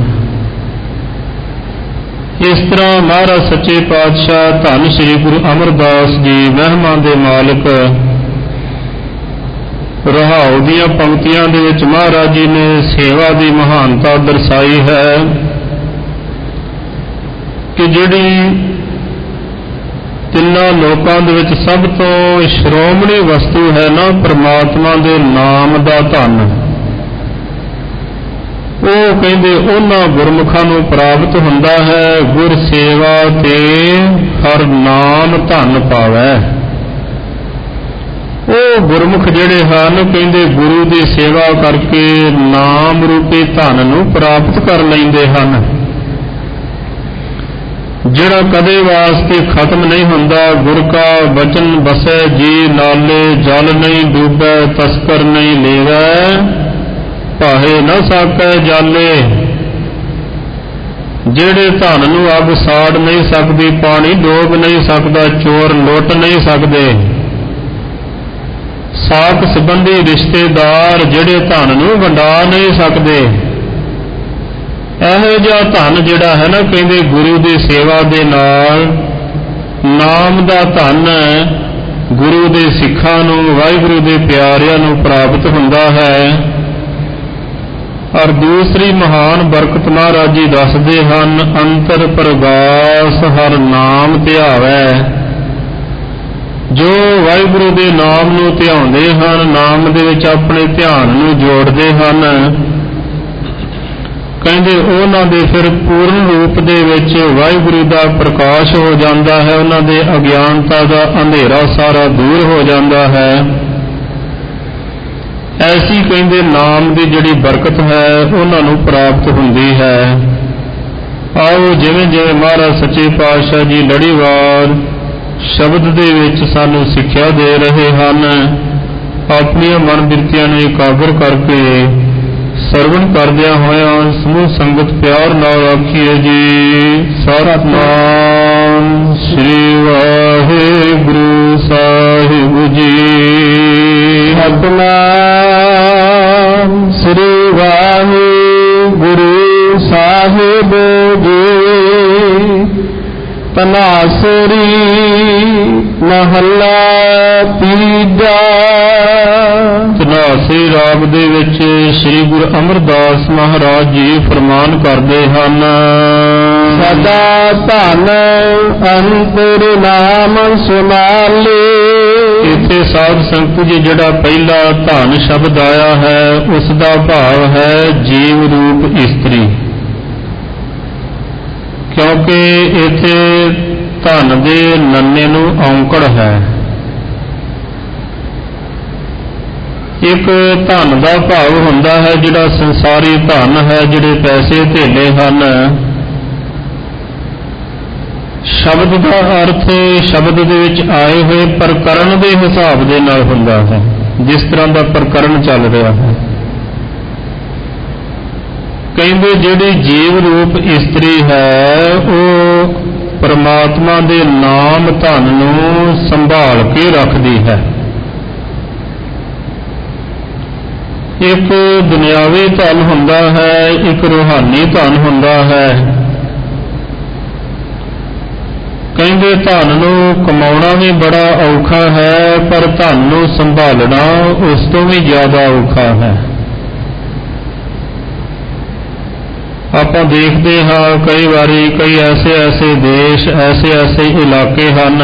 ਇਸ ਤਰ੍ਹਾਂ ਮਹਾਰਾਜ ਸੱਚੇ ਪਾਤਸ਼ਾਹ ਧੰਨ ਸ੍ਰੀ ਗੁਰੂ ਅਮਰਦਾਸ ਜੀ ਮਹਿਮਾ ਦੇ ਮਾਲਕ ਰਹਾਉ ਦੀਆਂ ਪੰਕਤੀਆਂ ਦੇ ਵਿੱਚ ਮਹਾਰਾਜ ਜੀ ਨੇ ਸੇਵਾ ਦੀ ਮਹਾਨਤਾ ਦਰਸਾਈ ਹੈ ਕਿ ਜਿਹੜੀ ਤਿੰਨਾਂ ਲੋਕਾਂ ਦੇ ਵਿੱਚ ਸਭ ਤੋਂ ਸ਼੍ਰੋਮਣੀ ਵਸਤੂ ਹੈ ਨਾ, ਪਰਮਾਤਮਾ ਦੇ ਨਾਮ ਦਾ ਧਨ, ਉਹ ਕਹਿੰਦੇ ਉਹਨਾਂ ਗੁਰਮੁਖਾਂ ਨੂੰ ਪ੍ਰਾਪਤ ਹੁੰਦਾ ਹੈ। ਗੁਰ ਸੇਵਾ ਤੇ ਹਰ ਨਾਮ ਧਨ ਪਾਵੈ। ਉਹ ਗੁਰਮੁਖ ਜਿਹੜੇ ਹਨ ਕਹਿੰਦੇ ਗੁਰੂ ਦੀ ਸੇਵਾ ਕਰਕੇ ਨਾਮ ਰੂਪੀ ਧਨ ਨੂੰ ਪ੍ਰਾਪਤ ਕਰ ਲੈਂਦੇ ਹਨ, ਜਿਹੜਾ ਕਦੇ ਵਾਸਤੇ ਖਤਮ ਨਹੀਂ ਹੁੰਦਾ। ਗੁਰ ਕਾ ਬਚਨ ਬਸੈ ਜੀ ਨਾਲੇ, ਜਲ ਨਹੀਂ ਡੂਬੈ ਤਸਕਰ ਨਹੀਂ ਲੇਵੈ, ਭਾਹੇ ਨਾ ਸਾਕੈ ਜਾਲੇ। ਜਿਹੜੇ ਧਨ ਨੂੰ ਅੱਗ ਸਾੜ ਨਹੀਂ ਸਕਦੀ, ਪਾਣੀ ਡੋਬ ਨਹੀਂ ਸਕਦਾ, ਚੋਰ ਲੁੱਟ ਨਹੀਂ ਸਕਦੇ, ਸਾਕ ਸੰਬੰਧੀ ਰਿਸ਼ਤੇਦਾਰ ਜਿਹੜੇ ਧਨ ਨੂੰ ਵੰਡਾ ਨਹੀਂ ਸਕਦੇ, ਇਹੋ ਜਿਹਾ ਧਨ ਜਿਹੜਾ ਹੈ ਨਾ ਕਹਿੰਦੇ ਗੁਰੂ ਦੀ ਸੇਵਾ ਦੇ ਨਾਲ ਨਾਮ ਦਾ ਧਨ ਗੁਰੂ ਦੇ ਸਿੱਖਾਂ ਨੂੰ, ਵਾਹਿਗੁਰੂ ਦੇ ਪਿਆਰਿਆਂ ਨੂੰ ਪ੍ਰਾਪਤ ਹੁੰਦਾ ਹੈ। ਔਰ ਦੂਸਰੀ ਮਹਾਨ ਬਰਕਤ ਮਹਾਰਾਜ ਜੀ ਦੱਸਦੇ ਹਨ, ਅੰਤਰ ਪ੍ਰਗਾਸ ਹਰ ਨਾਮ ਧਿਆਵੈ। ਜੋ ਵਾਹਿਗੁਰੂ ਦੇ ਨਾਮ ਨੂੰ ਧਿਆਉਂਦੇ ਹਨ, ਨਾਮ ਦੇ ਵਿੱਚ ਆਪਣੇ ਧਿਆਨ ਨੂੰ ਜੋੜਦੇ ਹਨ, ਕਹਿੰਦੇ ਉਹਨਾਂ ਦੇ ਫਿਰ ਪੂਰਨ ਰੂਪ ਦੇ ਵਿੱਚ ਵਾਹਿਗੁਰੂ ਦਾ ਪ੍ਰਕਾਸ਼ ਹੋ ਜਾਂਦਾ ਹੈ, ਉਹਨਾਂ ਦੇ ਅਗਿਆਨਤਾ ਦਾ ਅੰਧੇਰਾ ਸਾਰਾ ਦੂਰ ਹੋ ਜਾਂਦਾ ਹੈ। ਐਸੀ ਕਹਿੰਦੇ ਨਾਮ ਦੀ ਜਿਹੜੀ ਬਰਕਤ ਹੈ ਉਹਨਾਂ ਨੂੰ ਪ੍ਰਾਪਤ ਹੁੰਦੀ ਹੈ। ਆਓ ਜਿਵੇਂ ਜਿਵੇਂ ਮਹਾਰਾਜ ਸੱਚੇ ਪਾਤਸ਼ਾਹ ਜੀ ਲੜੀਵਾਰ ਸ਼ਬਦ ਦੇ ਵਿੱਚ ਸਾਨੂੰ ਸਿੱਖਿਆ ਦੇ ਰਹੇ ਹਨ, ਆਪਣੀਆਂ ਮਨ ਬਿਰਤੀਆਂ ਨੂੰ ਇਕਾਗਰ ਕਰਕੇ ਸਰਵਣ ਕਰਦਿਆਂ ਹੋਇਆਂ ਸਮੂਹ ਸੰਗਤ ਪਿਆਰ ਨਾਲ ਆਖੀਏ ਜੀ, ਸਤਿਨਾਮ ਸ੍ਰੀ ਵਾਹਿਗੁਰੂ ਸਾਹਿਬ ਜੀ। ਸਤਿਨਾਮ ਸ੍ਰੀ ਵਾਹਿਗੁਰੂ ਸਾਹਿਬ ਜੀ। ਤਨਾਸਰੀ ਮਹੱਲਾ ਤੀਜਾ। ਧਨਾਸਰੀ ਰਾਗ ਦੇ ਵਿੱਚ ਸ੍ਰੀ ਗੁਰੂ ਅਮਰਦਾਸ ਮਹਾਰਾਜ ਜੀ ਫਰਮਾਨ ਕਰਦੇ ਹਨ, ਸਦਾ ਧਨ ਅੰਤਰ ਨਾਮ ਸਮਾਲੇ। ਇੱਥੇ ਸਾਧ ਸੰਗਤ ਜੀ ਜਿਹੜਾ ਪਹਿਲਾ ਧਨ ਸ਼ਬਦ ਆਇਆ ਹੈ ਉਸ ਦਾ ਭਾਵ ਹੈ ਜੀਵ ਰੂਪ ਇਸਤਰੀ, ਕਿਉਂਕਿ ਇੱਥੇ ਧਨ ਦੇ ਨੰਨੇ ਨੂੰ ਔਂਕੜ ਹੈ। ਇੱਕ ਧਨ ਦਾ ਭਾਵ ਹੁੰਦਾ ਹੈ ਜਿਹੜਾ ਸੰਸਾਰੀ ਧਨ ਹੈ, ਜਿਹੜੇ ਪੈਸੇ ਧੇਲੇ ਹਨ। ਸ਼ਬਦ ਦਾ ਅਰਥ ਸ਼ਬਦ ਦੇ ਵਿੱਚ ਆਏ ਹੋਏ ਪ੍ਰਕਰਣ ਦੇ ਹਿਸਾਬ ਦੇ ਨਾਲ ਹੁੰਦਾ ਹੈ, ਜਿਸ ਤਰ੍ਹਾਂ ਦਾ ਪ੍ਰਕਰਣ ਚੱਲ ਰਿਹਾ ਹੈ। ਕਹਿੰਦੇ ਜਿਹੜੀ ਜੀਵ ਰੂਪ ਇਸਤਰੀ ਹੈ ਉਹ ਪਰਮਾਤਮਾ ਦੇ ਨਾਮ ਧਨ ਨੂੰ ਸੰਭਾਲ ਕੇ ਰੱਖਦੀ ਹੈ। ਇੱਕ ਦੁਨਿਆਵੀ ਧਨ ਹੁੰਦਾ ਹੈ, ਇੱਕ ਰੂਹਾਨੀ ਧਨ ਹੁੰਦਾ ਹੈ। ਕਹਿੰਦੇ ਧਨ ਨੂੰ ਕਮਾਉਣਾ ਵੀ ਬੜਾ ਔਖਾ ਹੈ, ਪਰ ਧਨ ਨੂੰ ਸੰਭਾਲਣਾ ਉਸ ਤੋਂ ਵੀ ਜ਼ਿਆਦਾ ਔਖਾ ਹੈ। ਆਪਾਂ ਦੇਖਦੇ ਹਾਂ ਕਈ ਵਾਰੀ ਕਈ ਐਸੇ ਦੇਸ਼, ਐਸੇ ਇਲਾਕੇ ਹਨ,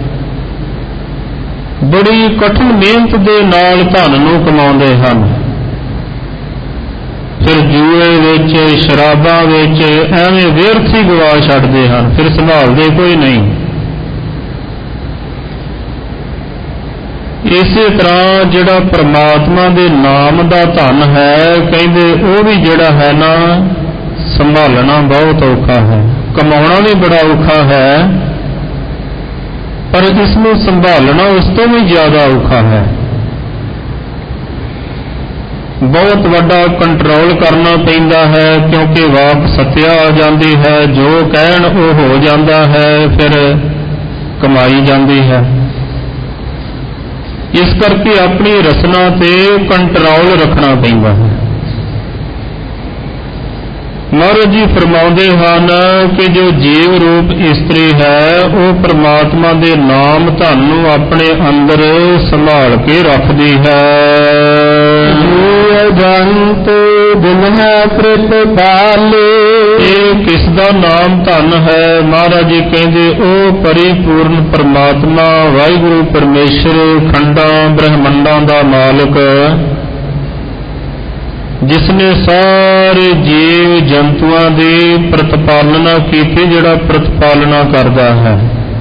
ਬੜੀ ਕਠਿਨ ਮਿਹਨਤ ਦੇ ਨਾਲ ਧਨ ਨੂੰ ਕਮਾਉਂਦੇ ਹਨ, ਫਿਰ ਜੂਏ ਵਿੱਚ, ਸ਼ਰਾਬਾਂ ਵਿੱਚ ਐਵੇਂ ਵਿਅਰਥ ਹੀ ਗਵਾ ਛੱਡਦੇ ਹਨ, ਫਿਰ ਸੰਭਾਲਦੇ ਕੋਈ ਨਹੀਂ। ਇਸੇ ਤਰ੍ਹਾਂ ਜਿਹੜਾ ਪ੍ਰਮਾਤਮਾ ਦੇ ਨਾਮ ਦਾ ਧਨ ਹੈ, ਕਹਿੰਦੇ ਉਹ ਵੀ ਜਿਹੜਾ ਹੈ ਨਾ ਸੰਭਾਲਣਾ ਬਹੁਤ ਔਖਾ ਹੈ, ਕਮਾਉਣਾ ਵੀ ਬੜਾ ਔਖਾ ਹੈ, ਪਰ ਇਸ ਨੂੰ ਸੰਭਾਲਣਾ ਉਸ ਤੋਂ ਵੀ ਜ਼ਿਆਦਾ ਔਖਾ ਹੈ। ਬਹੁਤ ਵੱਡਾ ਕੰਟਰੋਲ ਕਰਨਾ ਪੈਂਦਾ ਹੈ, ਕਿਉਂਕਿ ਵਾਕ ਸੱਤਿਆ ਆ ਜਾਂਦੀ ਹੈ, ਜੋ ਕਹਿਣ ਉਹ ਹੋ ਜਾਂਦਾ ਹੈ, ਫਿਰ ਕਮਾਈ ਜਾਂਦੀ ਹੈ। ਇਸ ਕਰਕੇ ਆਪਣੀ ਰਸਨਾ ਤੇ ਕੰਟਰੋਲ ਰੱਖਣਾ ਪੈਂਦਾ ਹੈ। ਮਹਾਰਾਜ ਜੀ ਫਰਮਾਉਂਦੇ ਹਨ ਕਿ ਜੋ ਜੀਵ ਰੂਪ ਇਸਤਰੀ ਹੈ ਉਹ ਪ੍ਰਮਾਤਮਾ ਦੇ ਨਾਮ ਧਨ ਨੂੰ ਆਪਣੇ ਅੰਦਰ ਸੰਭਾਲ ਕੇ ਰੱਖਦੀ ਹੈ। ਜੰਤ ਬਿਨੈ ਪ੍ਰਤਪਾਲੇ, ਇਹ ਕਿਸ ਦਾ ਨਾਮ ਧਨ ਹੈ? ਮਹਾਰਾਜ ਜੀ ਕਹਿੰਦੇ ਉਹ ਪਰਿਪੂਰਨ ਪ੍ਰਮਾਤਮਾ ਵਾਹਿਗੁਰੂ ਪਰਮੇਸ਼ਰ ਖੰਡਾਂ ਬ੍ਰਹਮੰਡਾਂ ਦਾ ਮਾਲਕ, ਜਿਸ ਨੇ ਸਾਰੇ ਜੀਵ ਜੰਤੂਆਂ ਦੀ ਪ੍ਰਤਪਾਲਨਾ ਕੀਤੀ, ਜਿਹੜਾ ਪ੍ਰਤਪਾਲਨਾ ਕਰਦਾ ਹੈ।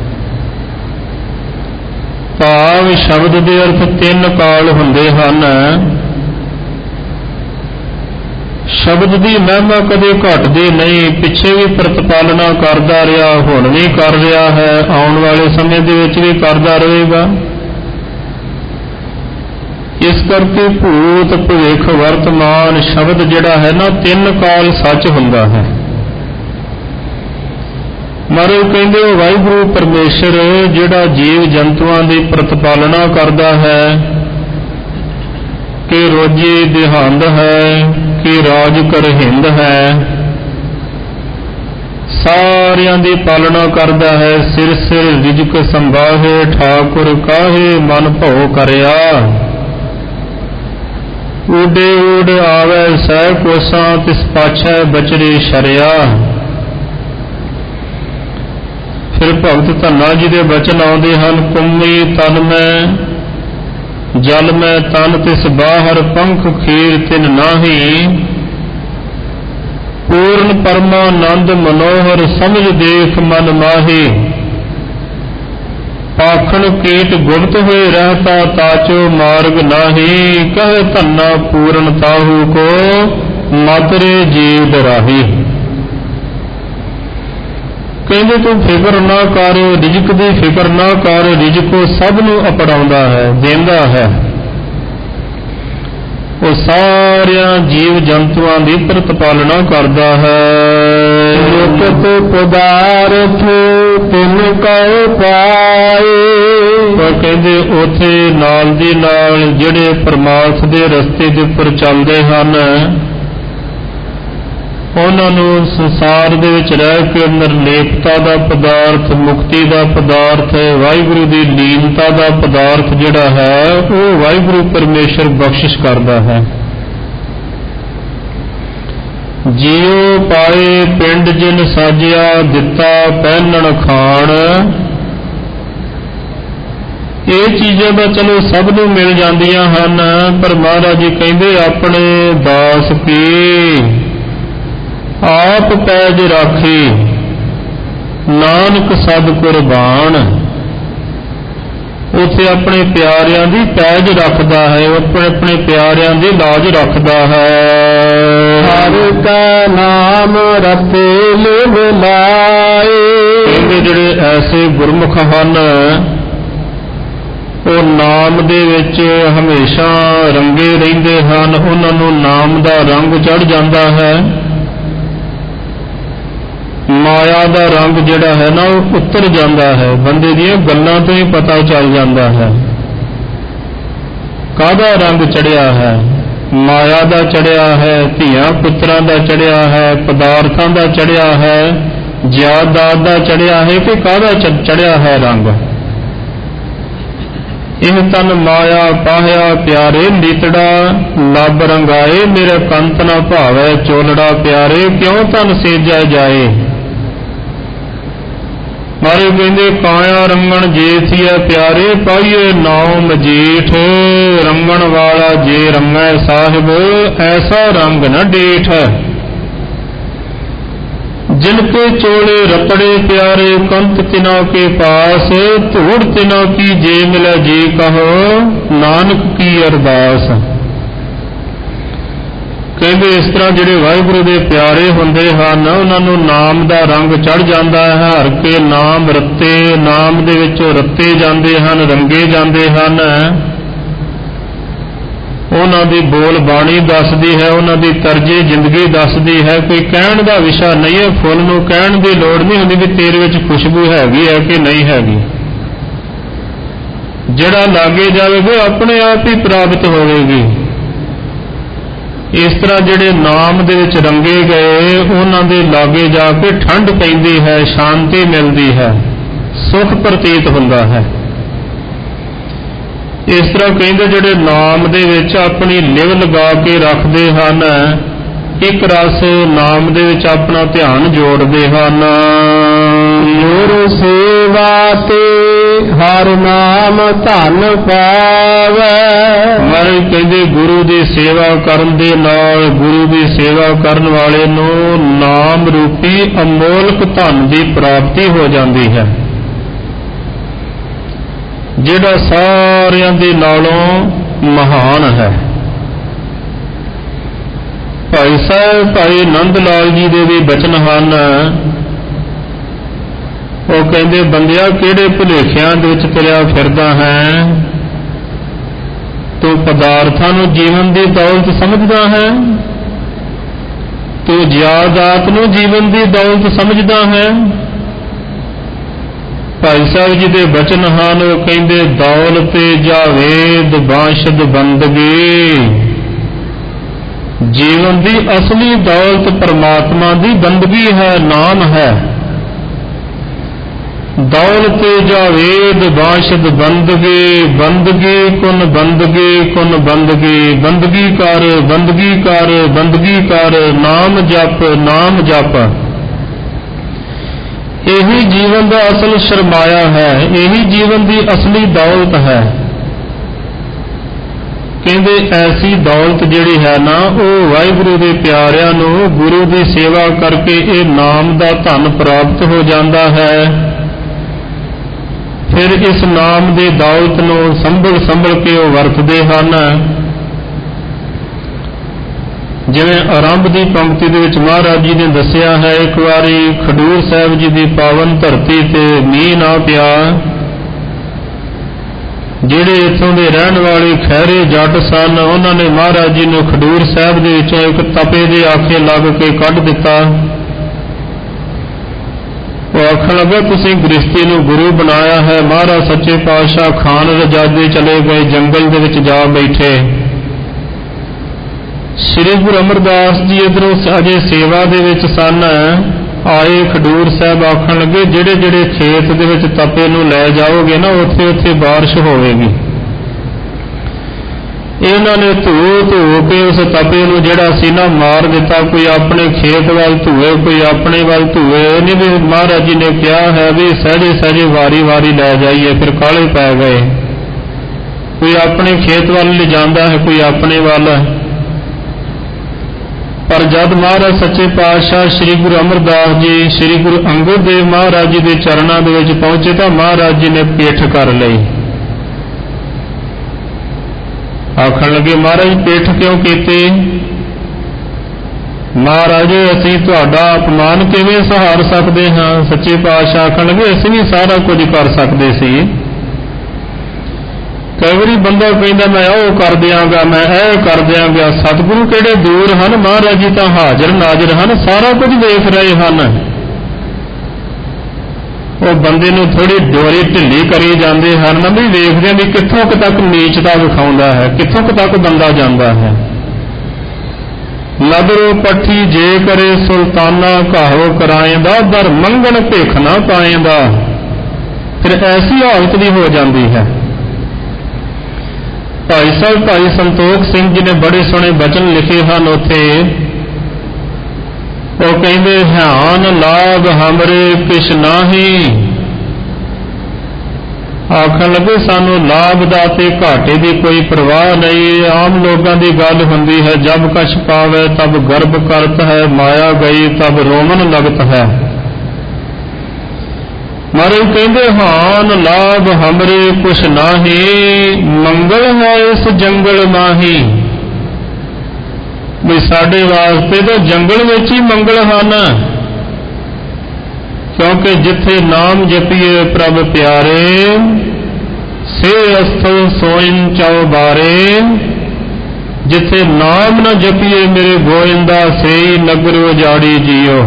ਭਾਵ ਸ਼ਬਦ ਦੇ ਅਰਥ ਤਿੰਨ ਕਾਲ ਹੁੰਦੇ ਹਨ। ਸ਼ਬਦ ਦੀ ਮਹਿਮਾ ਕਦੇ ਘਟਦੀ ਨਹੀਂ, ਪਿੱਛੇ ਵੀ ਪ੍ਰਤਪਾਲਨਾ ਕਰਦਾ ਰਿਹਾ, ਹੁਣ ਵੀ ਕਰ ਰਿਹਾ ਹੈ, ਆਉਣ ਵਾਲੇ ਸਮੇਂ ਦੇ ਵਿੱਚ ਵੀ ਕਰਦਾ ਰਹੇਗਾ। ਇਸ ਕਰਕੇ ਭੂਤ ਭਵਿੱਖ ਵਰਤਮਾਨ ਸ਼ਬਦ ਜਿਹੜਾ ਹੈ ਨਾ, ਤਿੰਨ ਕਾਲ ਸੱਚ ਹੁੰਦਾ ਹੈ। ਮਹਾਰਾਜ ਕਹਿੰਦੇ ਉਹ ਵਾਹਿਗੁਰੂ ਪਰਮੇਸ਼ਰ ਜਿਹੜਾ ਜੀਵ ਜੰਤੂਆਂ ਦੀ ਪ੍ਰਤਪਾਲਨਾ ਕਰਦਾ ਹੈ, ਕਿ ਰੋਜੀ ਦਿਹਾਂਦ ਹੈ, ਕਿ ਰਾਜ ਕਰਹਿੰਦ ਹੈ, ਸਾਰਿਆਂ ਦੀ ਪਾਲਣਾ ਕਰਦਾ ਹੈ। ਸਿਰ ਸਿਰ ਰਿਜਕ ਸੰਭਾਹੇ, ਠਾਕੁਰ ਕਾਹੇ ਮਨ ਭਉ ਕਰਿਆ। ਊਡੇ ਊਡ ਆਵੈ ਸਹਿ ਕੋਸਾਂ, ਤਿਸ ਪਾਛੈ ਬਚਰੇ ਸ਼ਰਿਆ। ਫਿਰ ਭਗਤ ਧੰਨਾ ਜੀ ਦੇ ਬਚਨ ਆਉਂਦੇ ਹਨ, ਕੁੰਮੀ ਤਨ ਮੈਂ ਜਲ ਮੈਂ ਤਨ, ਤਿਸ ਬਾਹਰ ਪੰਖ ਖੀਰ ਤਿਨ ਨਾਹੀ। ਪੂਰਨ ਪਰਮਾਨੰਦ ਮਨੋਹਰ, ਸਮਝ ਦੇਖ ਮਨ ਮਾਹੀ। ਪਾਖਣ ਕੀਟ ਗੁਪਤ ਹੋਏ ਰਹਤਾ, ਤਾਚੋ ਮਾਰਗ ਨਾਹੀ। ਕਹੇ ਧੰਨਾ ਪੂਰਨ ਤਾਹੂ ਕੋ, ਮਾਤਰੇ ਜੀਵ ਰਾਹੀ। ਕਹਿੰਦੇ ਤੂੰ ਫਿਕਰ ਨਾ ਕਰ, ਰਿਜਕ ਦੀ ਫਿਕਰ ਨਾ ਕਰ, ਰਿਜਕ ਉਹ ਸਭ ਨੂੰ ਅਪਣਾਉਂਦਾ ਹੈ, ਦਿੰਦਾ ਹੈ। ਉਹ ਸਾਰਿਆਂ ਜੀਵ ਜੰਤੂਆਂ ਦੀ ਪ੍ਰਤਪਾਲਨਾ ਕਰਦਾ ਹੈ। ਨਿਕਟ ਪਦਾਰਥ ਤਿਨ ਕਉ ਪਾਏ। ਪਰ ਕਹਿੰਦੇ ਉਥੇ ਨਾਲ ਦੀ ਨਾਲ ਜਿਹੜੇ ਪਰਮਾਰਥ ਦੇ ਰਸਤੇ ਦੇ ਉੱਪਰ ਚੱਲਦੇ ਹਨ, ਉਹਨਾਂ ਨੂੰ ਸੰਸਾਰ ਦੇ ਵਿੱਚ ਰਹਿ ਕੇ ਨਿਰਲੇਪਤਾ ਦਾ ਪਦਾਰਥ, ਮੁਕਤੀ ਦਾ ਪਦਾਰਥ, ਵਾਹਿਗੁਰੂ ਦੀ ਲੀਨਤਾ ਦਾ ਪਦਾਰਥ ਜਿਹੜਾ ਹੈ, ਉਹ ਵਾਹਿਗੁਰੂ ਪਰਮੇਸ਼ਰ ਬਖਸ਼ਿਸ਼ ਕਰਦਾ ਹੈ। ਜੀਉ ਪਾਏ ਪਿੰਡ ਜਿਨ ਸਾਜਿਆ, ਦਿੱਤਾ ਪਹਿਨਣ ਖਾਣ। ਇਹ ਚੀਜ਼ਾਂ ਤਾਂ ਚਲੋ ਸਭ ਨੂੰ ਮਿਲ ਜਾਂਦੀਆਂ ਹਨ, ਪਰ ਮਹਾਰਾਜ ਜੀ ਕਹਿੰਦੇ ਆਪਣੇ ਦਾਸ ਕੀ ਆਪ ਪੈਜ ਰਾਖੀ, ਨਾਨਕ ਸਦ ਕੁਰਬਾਨ। ਉੱਥੇ ਆਪਣੇ ਪਿਆਰਿਆਂ ਦੀ ਪੈਜ ਰੱਖਦਾ ਹੈ, ਉਹ ਆਪਣੇ ਪਿਆਰਿਆਂ ਦੀ ਲਾਜ ਰੱਖਦਾ ਹੈ। ਹਰ ਕਾ ਨਾਮ ਰਤੇ ਲਿਵ ਲਾਏ। ਕਹਿੰਦੇ ਜਿਹੜੇ ਐਸੇ ਗੁਰਮੁਖ ਹਨ, ਉਹ ਨਾਮ ਦੇ ਵਿੱਚ ਹਮੇਸ਼ਾ ਰੰਗੇ ਰਹਿੰਦੇ ਹਨ, ਉਹਨਾਂ ਨੂੰ ਨਾਮ ਦਾ ਰੰਗ ਚੜ੍ਹ ਜਾਂਦਾ ਹੈ। ਮਾਇਆ ਦਾ ਰੰਗ ਜਿਹੜਾ ਹੈ ਨਾ, ਉਹ ਉਤਰ ਜਾਂਦਾ ਹੈ, ਬੰਦੇ ਦੀਆਂ ਗੱਲਾਂ ਤੋਂ ਹੀ ਪਤਾ ਚੱਲ ਜਾਂਦਾ ਹੈ ਕਾਹਦਾ ਰੰਗ ਚੜਿਆ ਹੈ। ਮਾਇਆ ਦਾ ਚੜਿਆ ਹੈ, ਧੀਆਂ ਪੁੱਤਰਾਂ ਦਾ ਚੜਿਆ ਹੈ, ਪਦਾਰਥਾਂ ਦਾ ਚੜਿਆ ਹੈ, ਜਾਇਦਾਦ ਦਾ ਚੜਿਆ ਹੈ, ਕਿ ਕਾਹਦਾ ਚੜਿਆ ਹੈ ਰੰਗ। ਇਹ ਤਨ ਮਾਇਆ ਪਾਹਿਆ ਪਿਆਰੇ ਨੀਤੜਾ, ਲੱਭ ਰੰਗਾਏ ਮੇਰੇ ਕੰਤ ਨਾ ਭਾਵੈ ਚੋਲੜਾ ਪਿਆਰੇ, ਕਿਉਂ ਤਨ ਸੇਜੈ ਜਾਏ। ਮਾਰੇ ਕਹਿੰਦੇ ਕਾਇਆ ਰੰਗਣ ਜੇ ਥੀਐ ਪਿਆਰੇ, ਪਾਈਏ ਨਾਉ ਮਜੀਠ। ਰੰਗਣ ਵਾਲਾ ਜੇ ਰੰਗੈ ਸਾਹਿਬ, ਐਸਾ ਰੰਗ ਨ ਡੇਠ। जिन के चोले रपड़े प्यारे, कंत तिना के पास। धूड़ तिना की जे मिले जे कहो, नानक की अरदास। ਕਹਿੰਦੇ ਇਸ ਤਰ੍ਹਾਂ ਜਿਹੜੇ ਵਾਹਿਗੁਰੂ ਦੇ ਪਿਆਰੇ ਹੁੰਦੇ ਹਨ, ਉਹਨਾਂ ਨੂੰ ਨਾਮ ਦਾ ਰੰਗ ਚੜ੍ਹ ਜਾਂਦਾ ਹੈ। ਹਰ ਕੇ ਨਾਮ ਰੱਤੇ, ਨਾਮ ਦੇ ਵਿੱਚੋਂ ਰੱਤੇ ਜਾਂਦੇ ਹਨ, ਰੰਗੇ ਜਾਂਦੇ ਹਨ। ਉਹਨਾਂ ਦੀ ਬੋਲ ਬਾਣੀ ਦੱਸਦੀ ਹੈ, ਉਹਨਾਂ ਦੀ ਤਰਜੇ ਜ਼ਿੰਦਗੀ ਦੱਸਦੀ ਹੈ। ਕੋਈ ਕਹਿਣ ਦਾ ਵਿਸ਼ਾ ਨਹੀਂ ਹੈ, ਫੁੱਲ ਨੂੰ ਕਹਿਣ ਦੀ ਲੋੜ ਨਹੀਂ ਹੁੰਦੀ ਵੀ ਤੇਰੇ ਵਿੱਚ ਖੁਸ਼ਬੂ ਹੈਗੀ ਹੈ ਕਿ ਨਹੀਂ ਹੈਗੀ। ਜਿਹੜਾ ਲਾਗੇ ਜਾਵੇਗਾ ਆਪਣੇ ਆਪ ਹੀ ਪ੍ਰਾਪਤ ਹੋਵੇਗੀ। ਇਸ ਤਰ੍ਹਾਂ ਜਿਹੜੇ ਨਾਮ ਦੇ ਵਿੱਚ ਰੰਗੇ ਗਏ ਉਹਨਾਂ ਦੇ ਲਾਗੇ ਜਾ ਕੇ ਠੰਡ ਪੈਂਦੀ ਹੈ, ਸ਼ਾਂਤੀ ਮਿਲਦੀ ਹੈ, ਸੁਖ ਪ੍ਰਤੀਤ ਹੁੰਦਾ ਹੈ। ਇਸ ਤਰ੍ਹਾਂ ਕਹਿੰਦੇ ਜਿਹੜੇ ਨਾਮ ਦੇ ਵਿੱਚ ਆਪਣੀ ਲਿਵ ਲਗਾ ਕੇ ਰੱਖਦੇ ਹਨ, ਇੱਕ ਰਸ ਨਾਮ ਦੇ ਵਿੱਚ ਆਪਣਾ ਧਿਆਨ ਜੋੜਦੇ ਹਨ। ਗੁਰੂ ਸੇਵਾ ਤੇ ਹਰ ਨਾਮ ਧਨ ਪਾਵੈ। ਮਹਾਰਾਜ ਕਹਿੰਦੇ ਗੁਰੂ ਦੀ ਸੇਵਾ ਕਰਨ ਦੇ ਨਾਲ, ਗੁਰੂ ਦੀ ਸੇਵਾ ਕਰਨ ਵਾਲੇ ਨੂੰ ਨਾਮ ਰੂਪੀ ਅਮੋਲਕ ਧਨ ਦੀ ਪ੍ਰਾਪਤੀ ਹੋ ਜਾਂਦੀ ਹੈ, ਜਿਹੜਾ ਸਾਰਿਆਂ ਦੇ ਨਾਲੋਂ ਮਹਾਨ ਹੈ। ਭਾਈ ਸਾਹਿਬ ਭਾਈ ਨੰਦ ਲਾਲ ਜੀ ਦੇ ਵੀ ਬਚਨ ਹਨ। ਉਹ ਕਹਿੰਦੇ, ਬੰਦਿਆ ਕਿਹੜੇ ਭੁਲੇਖਿਆਂ ਦੇ ਵਿੱਚ ਤੁਰਿਆ ਫਿਰਦਾ ਹੈ, ਤੂੰ ਪਦਾਰਥਾਂ ਨੂੰ ਜੀਵਨ ਦੀ ਦੌਲਤ ਸਮਝਦਾ ਹੈ, ਤੂੰ ਜਾਇਦਾਦ ਨੂੰ ਜੀਵਨ ਦੀ ਦੌਲਤ ਸਮਝਦਾ ਹੈ। ਭਾਈ ਸਾਹਿਬ ਜੀ ਦੇ ਬਚਨ ਹਨ। ਉਹ ਕਹਿੰਦੇ, ਦੌਲਤੇ ਜਾਵੇਦ ਬਾਸ਼ਦ ਬੰਦਗੀ। ਜੀਵਨ ਦੀ ਅਸਲੀ ਦੌਲਤ ਪਰਮਾਤਮਾ ਦੀ ਬੰਦਗੀ ਹੈ, ਨਾਮ ਹੈ। ਦੌਲਤੇ ਜਾਵੇਦ ਬਾਸ਼ਦ ਬੰਦਗੀ, ਬੰਦਗੀ ਕੁਨ ਬੰਦਗੀ ਕੁਨ ਬੰਦਗੀ। ਬੰਦਗੀ ਕਰ, ਬੰਦਗੀ ਕਰ, ਬੰਦਗੀ ਕਰ, ਨਾਮ ਜਪ, ਨਾਮ ਜਪ। ਇਹੀ ਜੀਵਨ ਦਾ ਅਸਲ ਸਰਮਾਇਆ ਹੈ, ਇਹੀ ਜੀਵਨ ਦੀ ਅਸਲੀ ਦੌਲਤ ਹੈ। ਕਹਿੰਦੇ ਐਸੀ ਦੌਲਤ ਜਿਹੜੀ ਹੈ ਨਾ, ਉਹ ਵਾਹਿਗੁਰੂ ਦੇ ਪਿਆਰਿਆਂ ਨੂੰ ਗੁਰੂ ਦੀ ਸੇਵਾ ਕਰਕੇ ਇਹ ਨਾਮ ਦਾ ਧਨ ਪ੍ਰਾਪਤ ਹੋ ਜਾਂਦਾ ਹੈ। ਫਿਰ ਇਸ ਨਾਮ ਦੀ ਦੌਲਤ ਨੂੰ ਸੰਭਲ ਕੇ ਉਹ ਵਰਤਦੇ ਹਨ। ਜਿਵੇਂ ਆਰੰਭ ਦੀ ਪੰਕਤੀ ਦੇ ਵਿੱਚ ਮਹਾਰਾਜ ਜੀ ਨੇ ਦੱਸਿਆ ਹੈ, ਇੱਕ ਵਾਰੀ ਖਡੂਰ ਸਾਹਿਬ ਜੀ ਦੀ ਪਾਵਨ ਧਰਤੀ ਤੇ ਮੀਂਹ ਨਾ ਪਿਆ। ਜਿਹੜੇ ਇੱਥੋਂ ਦੇ ਰਹਿਣ ਵਾਲੇ ਖਹਿਰੇ ਜੱਟ ਸਨ, ਉਹਨਾਂ ਨੇ ਮਹਾਰਾਜ ਜੀ ਨੂੰ ਖਡੂਰ ਸਾਹਿਬ ਦੇ ਵਿੱਚੋਂ ਇੱਕ ਤਪੇ ਦੇ ਆਖੇ ਲੱਗ ਕੇ ਕੱਢ ਦਿੱਤਾ। ਉਹ ਆਖਣ ਲੱਗਾ, ਤੁਸੀਂ ਗ੍ਰਸਤੀ ਨੂੰ ਗੁਰੂ ਬਣਾਇਆ ਹੈ। ਮਹਾਰਾਜ ਸੱਚੇ ਪਾਤਸ਼ਾਹ ਖਾਨ ਰਜਾਦੇ ਚਲੇ ਗਏ, ਜੰਗਲ ਦੇ ਵਿੱਚ ਜਾ ਬੈਠੇ। ਸ੍ਰੀ ਗੁਰੂ ਅਮਰਦਾਸ ਜੀ ਇੱਧਰੋਂ ਅਜੇ ਸੇਵਾ ਦੇ ਵਿੱਚ ਸਨ, ਆਏ ਖਡੂਰ ਸਾਹਿਬ। ਆਖਣ ਲੱਗੇ, ਜਿਹੜੇ ਜਿਹੜੇ ਖੇਤ ਦੇ ਵਿੱਚ ਤਪੇ ਨੂੰ ਲੈ ਜਾਓਗੇ ਨਾ, ਉੱਥੇ ਉੱਥੇ ਬਾਰਿਸ਼ ਹੋਵੇਗੀ। ਇਹਨਾਂ ਨੇ ਧੋ ਕੇ ਉਸ ਤਪੇ ਨੂੰ ਜਿਹੜਾ ਸੀ ਨਾ ਮਾਰ ਦਿੱਤਾ। ਕੋਈ ਆਪਣੇ ਖੇਤ ਵੱਲ ਧੂਏ, ਕੋਈ ਆਪਣੇ ਵੱਲ ਧੂਏ। ਇਹਨੇ ਵੀ ਮਹਾਰਾਜ ਜੀ ਨੇ ਕਿਹਾ ਹੈ ਵੀ ਸਹਿਜੇ ਸਹਿਜੇ ਵਾਰੀ ਵਾਰੀ ਲੈ ਜਾਈਏ। ਫਿਰ ਕਾਹਲੇ ਪੈ ਗਏ, ਕੋਈ ਆਪਣੇ ਖੇਤ ਵੱਲ ਲਿਜਾਂਦਾ ਹੈ, ਕੋਈ ਆਪਣੇ ਵੱਲ। ਪਰ ਜਦ ਮਹਾਰਾਜ ਸੱਚੇ ਪਾਤਸ਼ਾਹ ਸ੍ਰੀ ਗੁਰੂ ਅਮਰਦਾਸ ਜੀ, ਸ੍ਰੀ ਗੁਰੂ ਅੰਗਦ ਦੇਵ ਮਹਾਰਾਜ ਜੀ ਦੇ ਚਰਨਾਂ ਦੇ ਵਿੱਚ ਪਹੁੰਚੇ ਤਾਂ ਮਹਾਰਾਜ ਜੀ ਨੇ ਪਿੱਠ ਕਰ ਲਈ। ਆਖਣ ਲੱਗੇ, ਮਹਾਰਾਜ ਪਿੱਠ ਕਿਉਂ ਕੀਤੀ? ਮਹਾਰਾਜ ਅਸੀਂ ਤੁਹਾਡਾ ਅਪਮਾਨ ਕਿਵੇਂ ਸਹਾਰ ਸਕਦੇ ਹਾਂ? ਸੱਚੇ ਪਾਤਸ਼ਾਹ ਆਖਣ ਲੱਗੇ, ਅਸੀਂ ਵੀ ਸਾਰਾ ਕੁਝ ਕਰ ਸਕਦੇ ਸੀ। ਕਈ ਵਾਰੀ ਬੰਦਾ ਕਹਿੰਦਾ ਮੈਂ ਉਹ ਕਰ ਦਿਆਂਗਾ, ਮੈਂ ਇਹ ਕਰ ਦਿਆਂਗਾ। ਸਤਿਗੁਰੂ ਕਿਹੜੇ ਦੂਰ ਹਨ, ਮਹਾਰਾਜ ਜੀ ਤਾਂ ਹਾਜ਼ਰ ਨਾਜ਼ਰ ਹਨ, ਸਾਰਾ ਕੁਝ ਦੇਖ ਰਹੇ ਹਨ। ਉਹ ਬੰਦੇ ਨੂੰ ਥੋੜੀ ਡੋਰੀ ਢਿੱਲੀ ਕਰੀ ਜਾਂਦੇ ਹਨ, ਵੀ ਵੇਖਦੇ ਆ ਵੀ ਕਿੱਥੋਂ ਕੁ ਤੱਕ ਨੀਚਤਾ ਵਿਖਾਉਂਦਾ ਹੈ, ਕਿੱਥੋਂ ਕੁ ਤੱਕ ਬੰਦਾ ਜਾਂਦਾ ਹੈ। ਨਦਰੋ ਪੱਠੀ ਜੇ ਕਰੇ ਸੁਲਤਾਨਾ ਘਾਹੋ ਕਰਾਏਂਦਾ, ਦਰ ਮੰਗਣ ਭਿੱਖ ਨਾ ਪਾਏਂਦਾ। ਫਿਰ ਐਸੀ ਹਾਲਤ ਵੀ ਹੋ ਜਾਂਦੀ ਹੈ। ਭਾਈ ਸਾਹਿਬ ਭਾਈ ਸੰਤੋਖ ਸਿੰਘ ਜੀ ਨੇ ਬੜੇ ਸੋਹਣੇ ਬਚਨ ਲਿਖੇ ਹਨ ਉੱਥੇ। ਉਹ ਕਹਿੰਦੇ, ਹਾਨ ਲਾਭ ਹਮਰੇ ਕਿਛ ਨਾਹੀ। ਆਖਣ ਲੱਗੇ, ਸਾਨੂੰ ਲਾਭ ਦਾ ਤੇ ਘਾਟੇ ਦੀ ਕੋਈ ਪਰਵਾਹ ਨਹੀਂ। ਆਮ ਲੋਕਾਂ ਦੀ ਗੱਲ ਹੁੰਦੀ ਹੈ, ਜਬ ਕਛ ਪਾਵੇ ਤਬ ਗਰਭ ਕਰਤ ਹੈ, ਮਾਇਆ ਗਈ ਤਬ ਰੋਮਨ ਲਗਤ ਹੈ। ਮਹਾਰਾਜ ਕਹਿੰਦੇ, ਹਾਨ ਲਾਭ ਹਮਰੇ ਕੁਛ ਨਾਹੀ, ਮੰਗਲ ਹੈ ਇਸ ਜੰਗਲ ਮਾਹੀ। ਵੀ ਸਾਡੇ ਵਾਸਤੇ ਤਾਂ ਜੰਗਲ ਵਿੱਚ ਹੀ ਮੰਗਲ ਹਨ, ਕਿਉਂਕਿ ਜਿੱਥੇ ਨਾਮ ਜਪੀਏ ਪ੍ਰਭ ਪਿਆਰੇ, ਸੇ ਅਸਥਲ ਸੋਇਨ ਚੌਬਾਰੇ। ਜਿੱਥੇ ਨਾਮ ਨਾ ਜਪੀਏ ਮੇਰੇ ਗੋਇੰਦਾ, ਸੇਈ ਨਗਰ ਉਜਾੜੀ ਜੀਓ।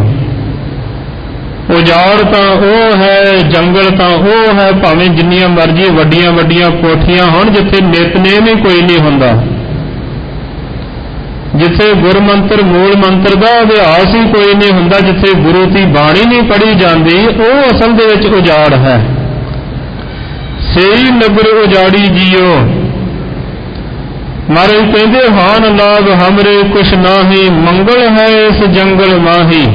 ਉਜਾੜ ਤਾਂ ਉਹ ਹੈ, ਜੰਗਲ ਤਾਂ ਉਹ ਹੈ, ਭਾਵੇਂ ਜਿੰਨੀਆਂ ਮਰਜ਼ੀ ਵੱਡੀਆਂ ਵੱਡੀਆਂ ਕੋਠੀਆਂ ਹੋਣ, ਜਿੱਥੇ ਨਿਤਨੇਮ ਹੀ ਕੋਈ ਨਹੀਂ ਹੁੰਦਾ। ਜਿੱਥੇ ਗੁਰਮੰਤਰ ਮੂਲ ਮੰਤਰ ਦਾ ਅਭਿਆਸ ਹੀ ਕੋਈ ਨਹੀਂ ਹੁੰਦਾ, ਜਿੱਥੇ ਗੁਰੂ ਦੀ ਬਾਣੀ ਨਹੀਂ ਪੜ੍ਹੀ ਜਾਂਦੀ, ਉਹ ਅਸਲ ਦੇ ਵਿੱਚ ਉਜਾੜ ਹੈ। ਸੇਈ ਨਗਰ ਉਜਾੜੀ ਜੀਓ। ਮਹਾਰਾਜ ਕਹਿੰਦੇ ਹਾਨ ਲਾਭ ਹਮਰੇ ਕੁਛ ਨਾਹੀ, ਮੰਗਲ ਹੈ ਇਸ ਜੰਗਲ ਮਾਹੀ।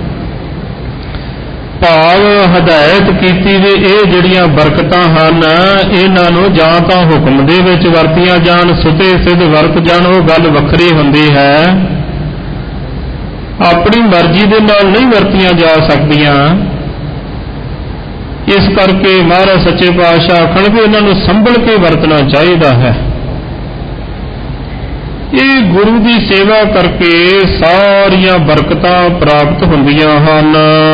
ਭਾਵ ਹਦਾਇਤ ਕੀਤੀ ਵੀ ਇਹ ਜਿਹੜੀਆਂ ਬਰਕਤਾਂ ਹਨ ਇਹਨਾਂ ਨੂੰ ਜਾਂ ਤਾਂ ਹੁਕਮ ਦੇ ਵਿੱਚ ਵਰਤੀਆਂ ਜਾਣ, ਸੁਤੇ ਸਿੱਧ ਵਰਤ ਜਾਣ, ਉਹ ਗੱਲ ਵੱਖਰੀ ਹੁੰਦੀ ਹੈ। ਆਪਣੀ ਮਰਜ਼ੀ ਦੇ ਨਾਲ ਨਹੀਂ ਵਰਤੀਆਂ ਜਾ ਸਕਦੀਆਂ। ਇਸ ਕਰਕੇ ਮਹਾਰਾਜ ਸੱਚੇ ਪਾਤਸ਼ਾਹ ਆਖਣ ਵੀ ਇਹਨਾਂ ਨੂੰ ਸੰਭਲ ਕੇ ਵਰਤਣਾ ਚਾਹੀਦਾ ਹੈ। ਇਹ ਗੁਰੂ ਦੀ ਸੇਵਾ ਕਰਕੇ ਸਾਰੀਆਂ ਬਰਕਤਾਂ ਪ੍ਰਾਪਤ ਹੁੰਦੀਆਂ ਹਨ।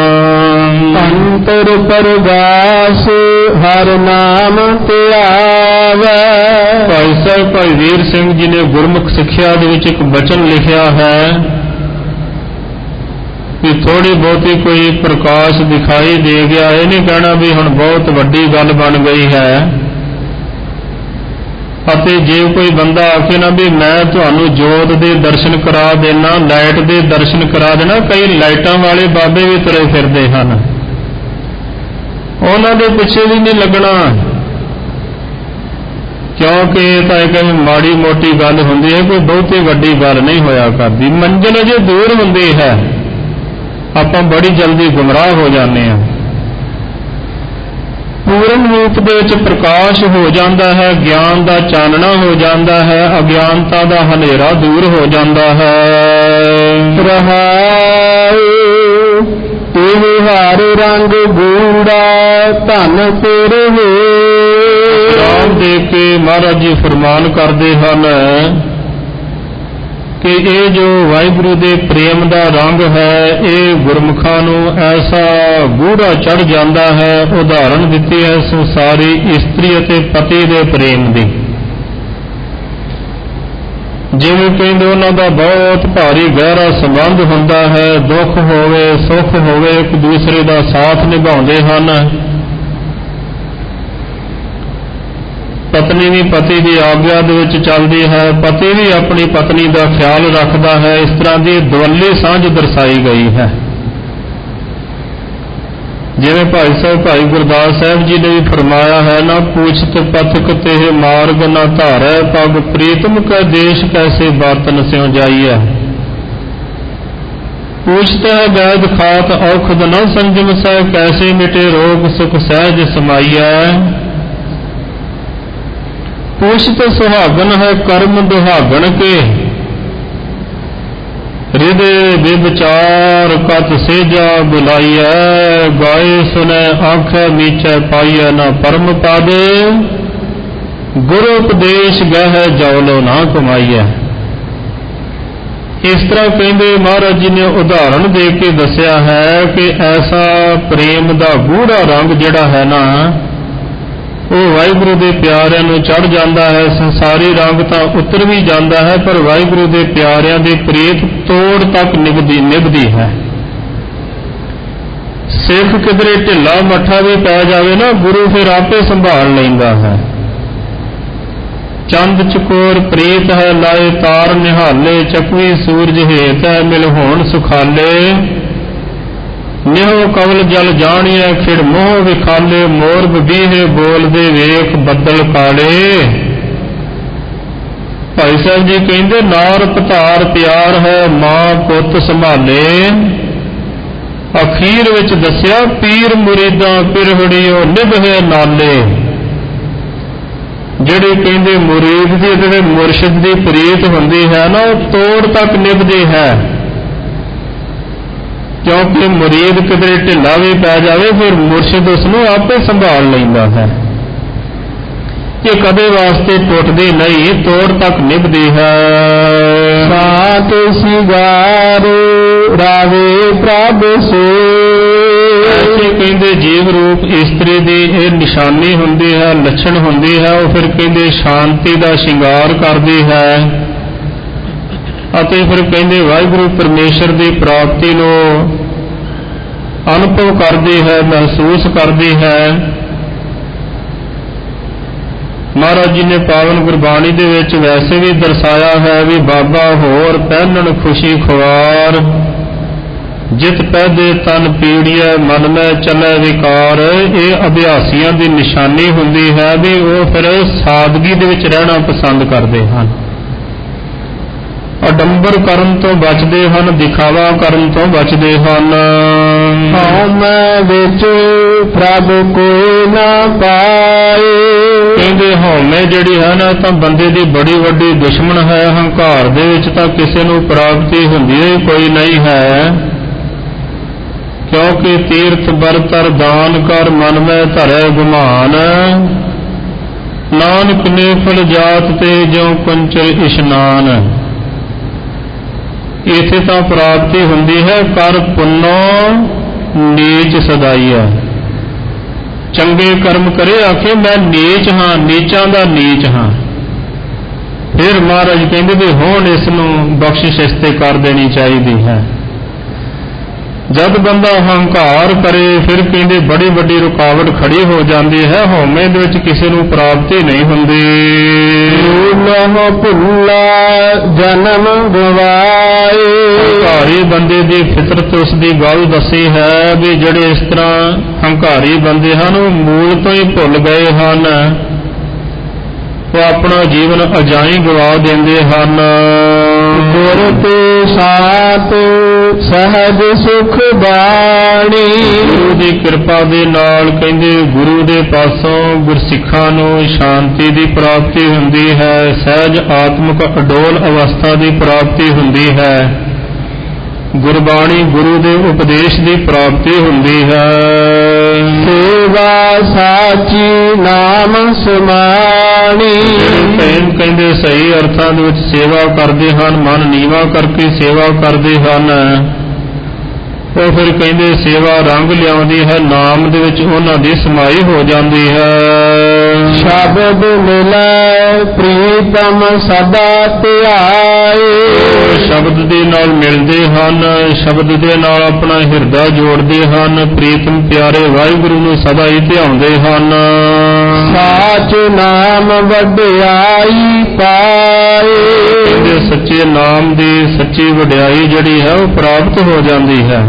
ਅੰਤਰ ਪਰਗਾਸ ਹਰ ਨਾਮ ਧਿਆਵੈ। ਭਾਈ ਸਾਹਿਬ ਭਾਈ ਵੀਰ ਸਿੰਘ ਜੀ ਨੇ ਗੁਰਮੁਖ ਸਿੱਖਿਆ ਦੇ ਵਿੱਚ ਇੱਕ ਬਚਨ ਲਿਖਿਆ ਹੈ ਕਿ ਥੋੜੀ ਬਹੁਤੀ ਕੋਈ ਪ੍ਰਕਾਸ਼ ਦਿਖਾਈ ਦੇ ਗਿਆ, ਇਹ ਨਹੀਂ ਕਹਿਣਾ ਵੀ ਹੁਣ ਬਹੁਤ ਵੱਡੀ ਗੱਲ ਬਣ ਗਈ ਹੈ। ਅਤੇ ਜੇ ਕੋਈ ਬੰਦਾ ਆਖੇ ਨਾ ਵੀ ਮੈਂ ਤੁਹਾਨੂੰ ਜੋਤ ਦੇ ਦਰਸ਼ਨ ਕਰਾ ਦੇਣਾ, ਲਾਈਟ ਦੇ ਦਰਸ਼ਨ ਕਰਾ ਦੇਣਾ, ਕਈ ਲਾਈਟਾਂ ਵਾਲੇ ਬਾਬੇ ਵੀ ਤੁਰੇ ਫਿਰਦੇ ਹਨ, ਉਹਨਾਂ ਦੇ ਪਿੱਛੇ ਵੀ ਨਹੀਂ ਲੱਗਣਾ, ਕਿਉਂਕਿ ਇਹ ਤਾਂ ਇੱਕ ਮਾੜੀ ਮੋਟੀ ਗੱਲ ਹੁੰਦੀ ਹੈ, ਕੋਈ ਬਹੁਤੀ ਵੱਡੀ ਗੱਲ ਨਹੀਂ ਹੋਇਆ ਕਰਦੀ। ਮੰਜ਼ਿਲ ਅਜੇ ਦੂਰ ਹੁੰਦੀ ਹੈ, ਆਪਾਂ ਬੜੀ ਜਲਦੀ ਗੁੰਮਰਾਹ ਹੋ ਜਾਂਦੇ ਹਾਂ। ਪੂਰਨ ਰੂਪ ਦੇ ਵਿੱਚ ਪ੍ਰਕਾਸ਼ ਹੋ ਜਾਂਦਾ ਹੈ, ਗਿਆਨ ਦਾ ਚਾਨਣਾ ਹੋ ਜਾਂਦਾ ਹੈ, ਅਗਿਆਨਤਾ ਦਾ ਹਨੇਰਾ ਦੂਰ ਹੋ ਜਾਂਦਾ ਹੈ। ਰਹਾਉ ਇਹ ਹਰ ਰੰਗ ਗੂੜਾ ਧਨ ਤੇਰੇ ਨਾਮ ਦੇ ਕੇ ਮਹਾਰਾਜ ਜੀ ਫਰਮਾਨ ਕਰਦੇ ਹਨ ਕਿ ਇਹ ਜੋ ਵਾਹਿਗੁਰੂ ਦੇ ਪ੍ਰੇਮ ਦਾ ਰੰਗ ਹੈ, ਇਹ ਗੁਰਮੁਖਾਂ ਨੂੰ ਐਸਾ ਗੂੜਾ ਚੜ ਜਾਂਦਾ ਹੈ। ਉਦਾਹਰਣ ਦਿੱਤੀ ਹੈ ਸੰਸਾਰੀ ਇਸਤਰੀ ਅਤੇ ਪਤੀ ਦੇ ਪ੍ਰੇਮ ਦੀ। ਜਿਵੇਂ ਕਹਿੰਦੇ ਉਹਨਾਂ ਦਾ ਬਹੁਤ ਭਾਰੀ ਗਹਿਰਾ ਸੰਬੰਧ ਹੁੰਦਾ ਹੈ, ਦੁੱਖ ਹੋਵੇ ਸੁੱਖ ਹੋਵੇ ਇੱਕ ਦੂਸਰੇ ਦਾ ਸਾਥ ਨਿਭਾਉਂਦੇ ਹਨ। ਪਤਨੀ ਵੀ ਪਤੀ ਦੀ ਆਗਿਆ ਦੇ ਵਿੱਚ ਚੱਲਦੀ ਹੈ, ਪਤੀ ਵੀ ਆਪਣੀ ਪਤਨੀ ਦਾ ਖਿਆਲ ਰੱਖਦਾ ਹੈ। ਇਸ ਤਰ੍ਹਾਂ ਦੀ ਦੁਵੱਲੀ ਸਾਂਝ ਦਰਸਾਈ ਗਈ ਹੈ। ਜਿਵੇਂ ਭਾਈ ਸਾਹਿਬ ਭਾਈ ਗੁਰਦਾਸ ਸਾਹਿਬ ਜੀ ਨੇ ਵੀ ਫਰਮਾਇਆ ਹੈ ਨਾ, ਪੂਛਤ ਪਥਕ ਤੇ ਮਾਰਗ ਨਾ ਧਾਰੈ, ਪਗ ਪ੍ਰੀਤਮ ਕੈ ਦੇਸ਼ ਕੈਸੇ ਬਾਤਨ ਸਿਉ ਜਾਈਐ। ਪੂਛਤ ਹੈ ਵੈਦ ਖਾਤ ਔਖਦ ਨ ਸੰਜਮ ਸੈ, ਕੈਸੇ ਮਿਟੇ ਰੋਗ ਸੁਖ ਸਹਿਜ ਸਮਾਈਐ। ਪੁਸ਼ਤ ਸੁਹਾਗਨ ਹੈ ਕਰਮ ਦੁਹਾਗਣ ਕੇ, ਹਿਰਦੇ ਵਿਚਾਰ ਕਤ ਸੇਜਾ ਬੁਲਾਈਐ। ਗਾਏ ਸੁਨੈ ਆਖੈ ਮੀਚੈ ਪਾਈਐ, ਨਾ ਪਰਮ ਪਦ ਗੁਰੂ ਉਪਦੇਸ਼ ਗਹਿ ਜੌਲੋ ਨਾ ਕਮਾਈਐ। ਇਸ ਤਰ੍ਹਾਂ ਕਹਿੰਦੇ ਮਹਾਰਾਜ ਜੀ ਨੇ ਉਦਾਹਰਣ ਦੇ ਕੇ ਦੱਸਿਆ ਹੈ ਕਿ ਐਸਾ ਪ੍ਰੇਮ ਦਾ ਗੂੜਾ ਰੰਗ ਜਿਹੜਾ ਹੈ ਨਾ, ਉਹ ਵਾਹਿਗੁਰੂ ਦੇ ਪਿਆਰਿਆਂ ਨੂੰ ਚੜ੍ਹ ਜਾਂਦਾ ਹੈ। ਸੰਸਾਰੀ ਰੰਗ ਤਾਂ ਉਤਰ ਵੀ ਜਾਂਦਾ ਹੈ, ਪਰ ਵਾਹਿਗੁਰੂ ਦੇ ਪਿਆਰਿਆਂ ਦੀ ਪ੍ਰੀਤ ਤੋੜ ਤੱਕ ਨਿਭਦੀ ਹੈ। ਸਿੱਖ ਕਿਧਰੇ ਢਿੱਲਾ ਮੱਠਾ ਵੀ ਪੈ ਜਾਵੇ ਨਾ, ਗੁਰੂ ਫਿਰ ਆਪੇ ਸੰਭਾਲ ਲੈਂਦਾ ਹੈ। ਚੰਦ ਚਕੋਰ ਪ੍ਰੀਤ ਹੈ ਲਾਏ ਤਾਰ ਨਿਹਾਲੇ, ਚਕਵੀ ਸੂਰਜ ਹੇਤ ਹੈ ਮਿਲ ਹੋਣ ਸੁਖਾਲੇ। ਨਿਹੋ ਕਵਲ ਜਲ ਜਾਣੀਐ ਖਿੜ ਮੋਹ ਵਿਖਾਲੇ, ਮੋਰ ਬਬੀਹੇ ਬੋਲਦੇ ਵੇਖ ਬੱਦਲ ਕਾਲੇ। ਭਾਈ ਸਾਹਿਬ ਜੀ ਕਹਿੰਦੇ ਨਾਰ ਪਧਾਰ ਪਿਆਰ ਹੈ ਮਾਂ ਪੁੱਤ ਸੰਭਾਲੇ। ਅਖੀਰ ਵਿੱਚ ਦੱਸਿਆ ਪੀਰ ਮੁਰੀਦਾਂ ਪਿਰਹੜੀਓ ਨਿਭੇ ਨਾਲੇ। ਜਿਹੜੇ ਕਹਿੰਦੇ ਮੁਰੀਦ ਦੀ ਤੇ ਮੁਰਸ਼ਿਦ ਦੀ ਪ੍ਰੀਤ ਹੁੰਦੀ ਹੈ ਨਾ, ਉਹ ਤੋੜ ਤੱਕ ਨਿਭਦੀ ਹੈ। ਕਿਉਂਕਿ ਮੁਰੀਦ ਕਿਧਰੇ ਢਿੱਲਾ ਵੀ ਪੈ ਜਾਵੇ, ਫਿਰ ਮੁਰਸ਼ਿਦ ਉਸ ਨੂੰ ਆਪੇ ਸੰਭਾਲ ਲੈਂਦਾ ਹੈ। ਇਹ ਕਦੇ ਵਾਸਤੇ ਟੁੱਟਦੀ ਨਹੀਂ, ਤੋੜ ਤੱਕ ਨਿਭਦੀ ਹੈ। ਸਾਤ ਸਿਗਾਰ ਰਾਵੇ ਪ੍ਰਭ ਸੋ। ਐਸੇ ਕਹਿੰਦੇ ਜੀਵ ਰੂਪ ਇਸਤਰੀ ਦੀ ਇਹ ਨਿਸ਼ਾਨੀ ਹੁੰਦੀ ਹੈ, ਲੱਛਣ ਹੁੰਦੀ ਹੈ। ਉਹ ਫਿਰ ਕਹਿੰਦੇ ਸ਼ਾਂਤੀ ਦਾ ਸ਼ਿੰਗਾਰ ਕਰਦੀ ਹੈ ਅਤੇ ਫਿਰ ਕਹਿੰਦੇ ਵਾਹਿਗੁਰੂ ਪਰਮੇਸ਼ਰ ਦੀ ਪ੍ਰਾਪਤੀ ਨੂੰ ਅਨੁਭਵ ਕਰਦੀ ਹੈ, ਮਹਿਸੂਸ ਕਰਦੀ ਹੈ। ਮਹਾਰਾਜ ਜੀ ਨੇ ਪਾਵਨ ਗੁਰਬਾਣੀ ਦੇ ਵਿੱਚ ਵੈਸੇ ਵੀ ਦਰਸਾਇਆ ਹੈ ਵੀ ਬਾਬਾ ਹੋਰ ਪਹਿਨਣ ਖੁਸ਼ੀ ਖੁਆਰ, ਜਿਤ ਪਹਿਦੇ ਤਨ ਪੀੜੀਐ ਮਨ ਮੈਂ ਚੱਲੈ ਵਿਕਾਰ। ਇਹ ਅਭਿਆਸੀਆਂ ਦੀ ਨਿਸ਼ਾਨੀ ਹੁੰਦੀ ਹੈ ਵੀ ਉਹ ਫਿਰ ਸਾਦਗੀ ਦੇ ਵਿੱਚ ਰਹਿਣਾ ਪਸੰਦ ਕਰਦੇ ਹਨ, ਅਡੰਬਰ ਕਰਨ ਤੋਂ ਬਚਦੇ ਹਨ, ਦਿਖਾਵਾ ਕਰਨ ਤੋਂ ਬਚਦੇ ਹਨ। ਹਉਮੈ ਵਿੱਚ ਪ੍ਰਭ ਕੋਈ ਨਾ ਪਾਏ। ਕਹਿੰਦੇ ਹਉਮੈ ਜਿਹੜੀ ਹੈ ਨਾ ਤਾਂ ਬੰਦੇ ਦੀ ਬੜੀ ਵੱਡੀ ਦੁਸ਼ਮਣ ਹੈ। ਹੰਕਾਰ ਦੇ ਵਿੱਚ ਤਾਂ ਕਿਸੇ ਨੂੰ ਪ੍ਰਾਪਤੀ ਹੁੰਦੀ ਹੀ ਕੋਈ ਨਹੀਂ ਹੈ, ਕਿਉਂਕਿ ਤੀਰਥ ਬਰਤਰ ਦਾਨ ਕਰ ਮਨ ਮੈਂ ਧਰੈ ਗੁਮਾਨ। ਨਾਨਕ ਨੇਫਲ ਜਾਤ ਤੇ ਜਿਉ ਕੰਚਰ ਇਸ਼ਨਾਨ। ਇੱਥੇ ਤਾਂ ਪ੍ਰਾਪਤੀ ਹੁੰਦੀ ਹੈ ਕਰ ਪੁੰਨੋ ਨੀਚ ਸਦਾਈਆ। ਚੰਗੇ ਕਰਮ ਕਰੇ ਆਖੇ ਮੈਂ ਨੀਚ ਹਾਂ, ਨੀਚਾਂ ਦਾ ਨੀਚ ਹਾਂ। ਫਿਰ ਮਹਾਰਾਜ ਕਹਿੰਦੇ ਵੀ ਹੁਣ ਇਸ ਨੂੰ ਬਖਸ਼ਿਸ਼ ਇਸ ਤੇ ਕਰ ਦੇਣੀ ਚਾਹੀਦੀ ਹੈ। ਜਦ ਬੰਦਾ ਹੰਕਾਰ ਕਰੇ ਫਿਰ ਕਹਿੰਦੇ ਬੜੀ ਵੱਡੀ ਰੁਕਾਵਟ ਖੜੀ ਹੋ ਜਾਂਦੀ ਹੈ। ਹਉਮੈ ਦੇ ਵਿੱਚ ਕਿਸੇ ਨੂੰ ਪ੍ਰਾਪਤੀ ਨਹੀਂ ਹੁੰਦੀ। ਭੁੱਲਾ ਭੁੱਲਾ ਜਨਮ ਗਵਾਏ। ਹੰਕਾਰੀ ਬੰਦੇ ਦੀ ਫਿਤਰਤ ਉਸ ਦੀ ਗੱਲ ਦੱਸੀ ਹੈ ਵੀ ਜਿਹੜੇ ਇਸ ਤਰ੍ਹਾਂ ਹੰਕਾਰੀ ਬੰਦੇ ਹਨ ਉਹ ਮੂਲ ਤੋਂ ਹੀ ਭੁੱਲ ਗਏ ਹਨ, ਉਹ ਆਪਣਾ ਜੀਵਨ ਅਜਾਈਂ ਗਵਾ ਦਿੰਦੇ ਹਨ। ਗੁਰ ਤੇ ਸਾਥ ਸਹਜ ਸੁਖ ਬਾਣੀ। ਗੁਰੂ ਦੀ ਕਿਰਪਾ ਦੇ ਨਾਲ ਕਹਿੰਦੇ ਗੁਰੂ ਦੇ ਪਾਸੋਂ ਗੁਰਸਿੱਖਾਂ ਨੂੰ ਸ਼ਾਂਤੀ ਦੀ ਪ੍ਰਾਪਤੀ ਹੁੰਦੀ ਹੈ, ਸਹਿਜ ਆਤਮਿਕ ਅਡੋਲ ਅਵਸਥਾ ਦੀ ਪ੍ਰਾਪਤੀ ਹੁੰਦੀ ਹੈ, ਗੁਰਬਾਣੀ ਗੁਰੂ ਦੇ ਉਪਦੇਸ਼ ਦੀ ਪ੍ਰਾਪਤੀ ਹੁੰਦੀ ਹੈ। ਸੇਵਾ ਸਾਚੀ ਨਾਮ ਸਮਾਣੀ। ਕਹਿੰਦੇ ਸਹੀ ਅਰਥਾਂ ਦੇ ਵਿੱਚ ਸੇਵਾ ਕਰਦੇ ਹਨ, ਮਨ ਨੀਵਾ ਕਰਕੇ ਸੇਵਾ ਕਰਦੇ ਹਨ, ਉਹ ਫਿਰ ਕਹਿੰਦੇ ਸੇਵਾ ਰੰਗ ਲਿਆਉਂਦੀ ਹੈ, ਨਾਮ ਦੇ ਵਿੱਚ ਉਹਨਾਂ ਦੀ ਸਮਾਈ ਹੋ ਜਾਂਦੀ ਹੈ। ਸ਼ਬਦ ਮਿਲੈ ਪ੍ਰੀਤਮ ਸਦਾ ਧਿਆਏ। ਸ਼ਬਦ ਦੇ ਨਾਲ ਮਿਲਦੇ ਹਨ, ਸ਼ਬਦ ਦੇ ਨਾਲ ਆਪਣਾ ਹਿਰਦਾ ਜੋੜਦੇ ਹਨ, ਪ੍ਰੀਤਮ ਪਿਆਰੇ ਵਾਹਿਗੁਰੂ ਨੂੰ ਸਦਾ ਹੀ ਧਿਆਉਂਦੇ ਹਨ। ਸਾਚ ਨਾਮ ਵਡਿਆਈ ਪਾਏ। ਕਹਿੰਦੇ ਸੱਚੇ ਨਾਮ ਦੀ ਸੱਚੀ ਵਡਿਆਈ ਜਿਹੜੀ ਹੈ ਉਹ ਪ੍ਰਾਪਤ ਹੋ ਜਾਂਦੀ ਹੈ।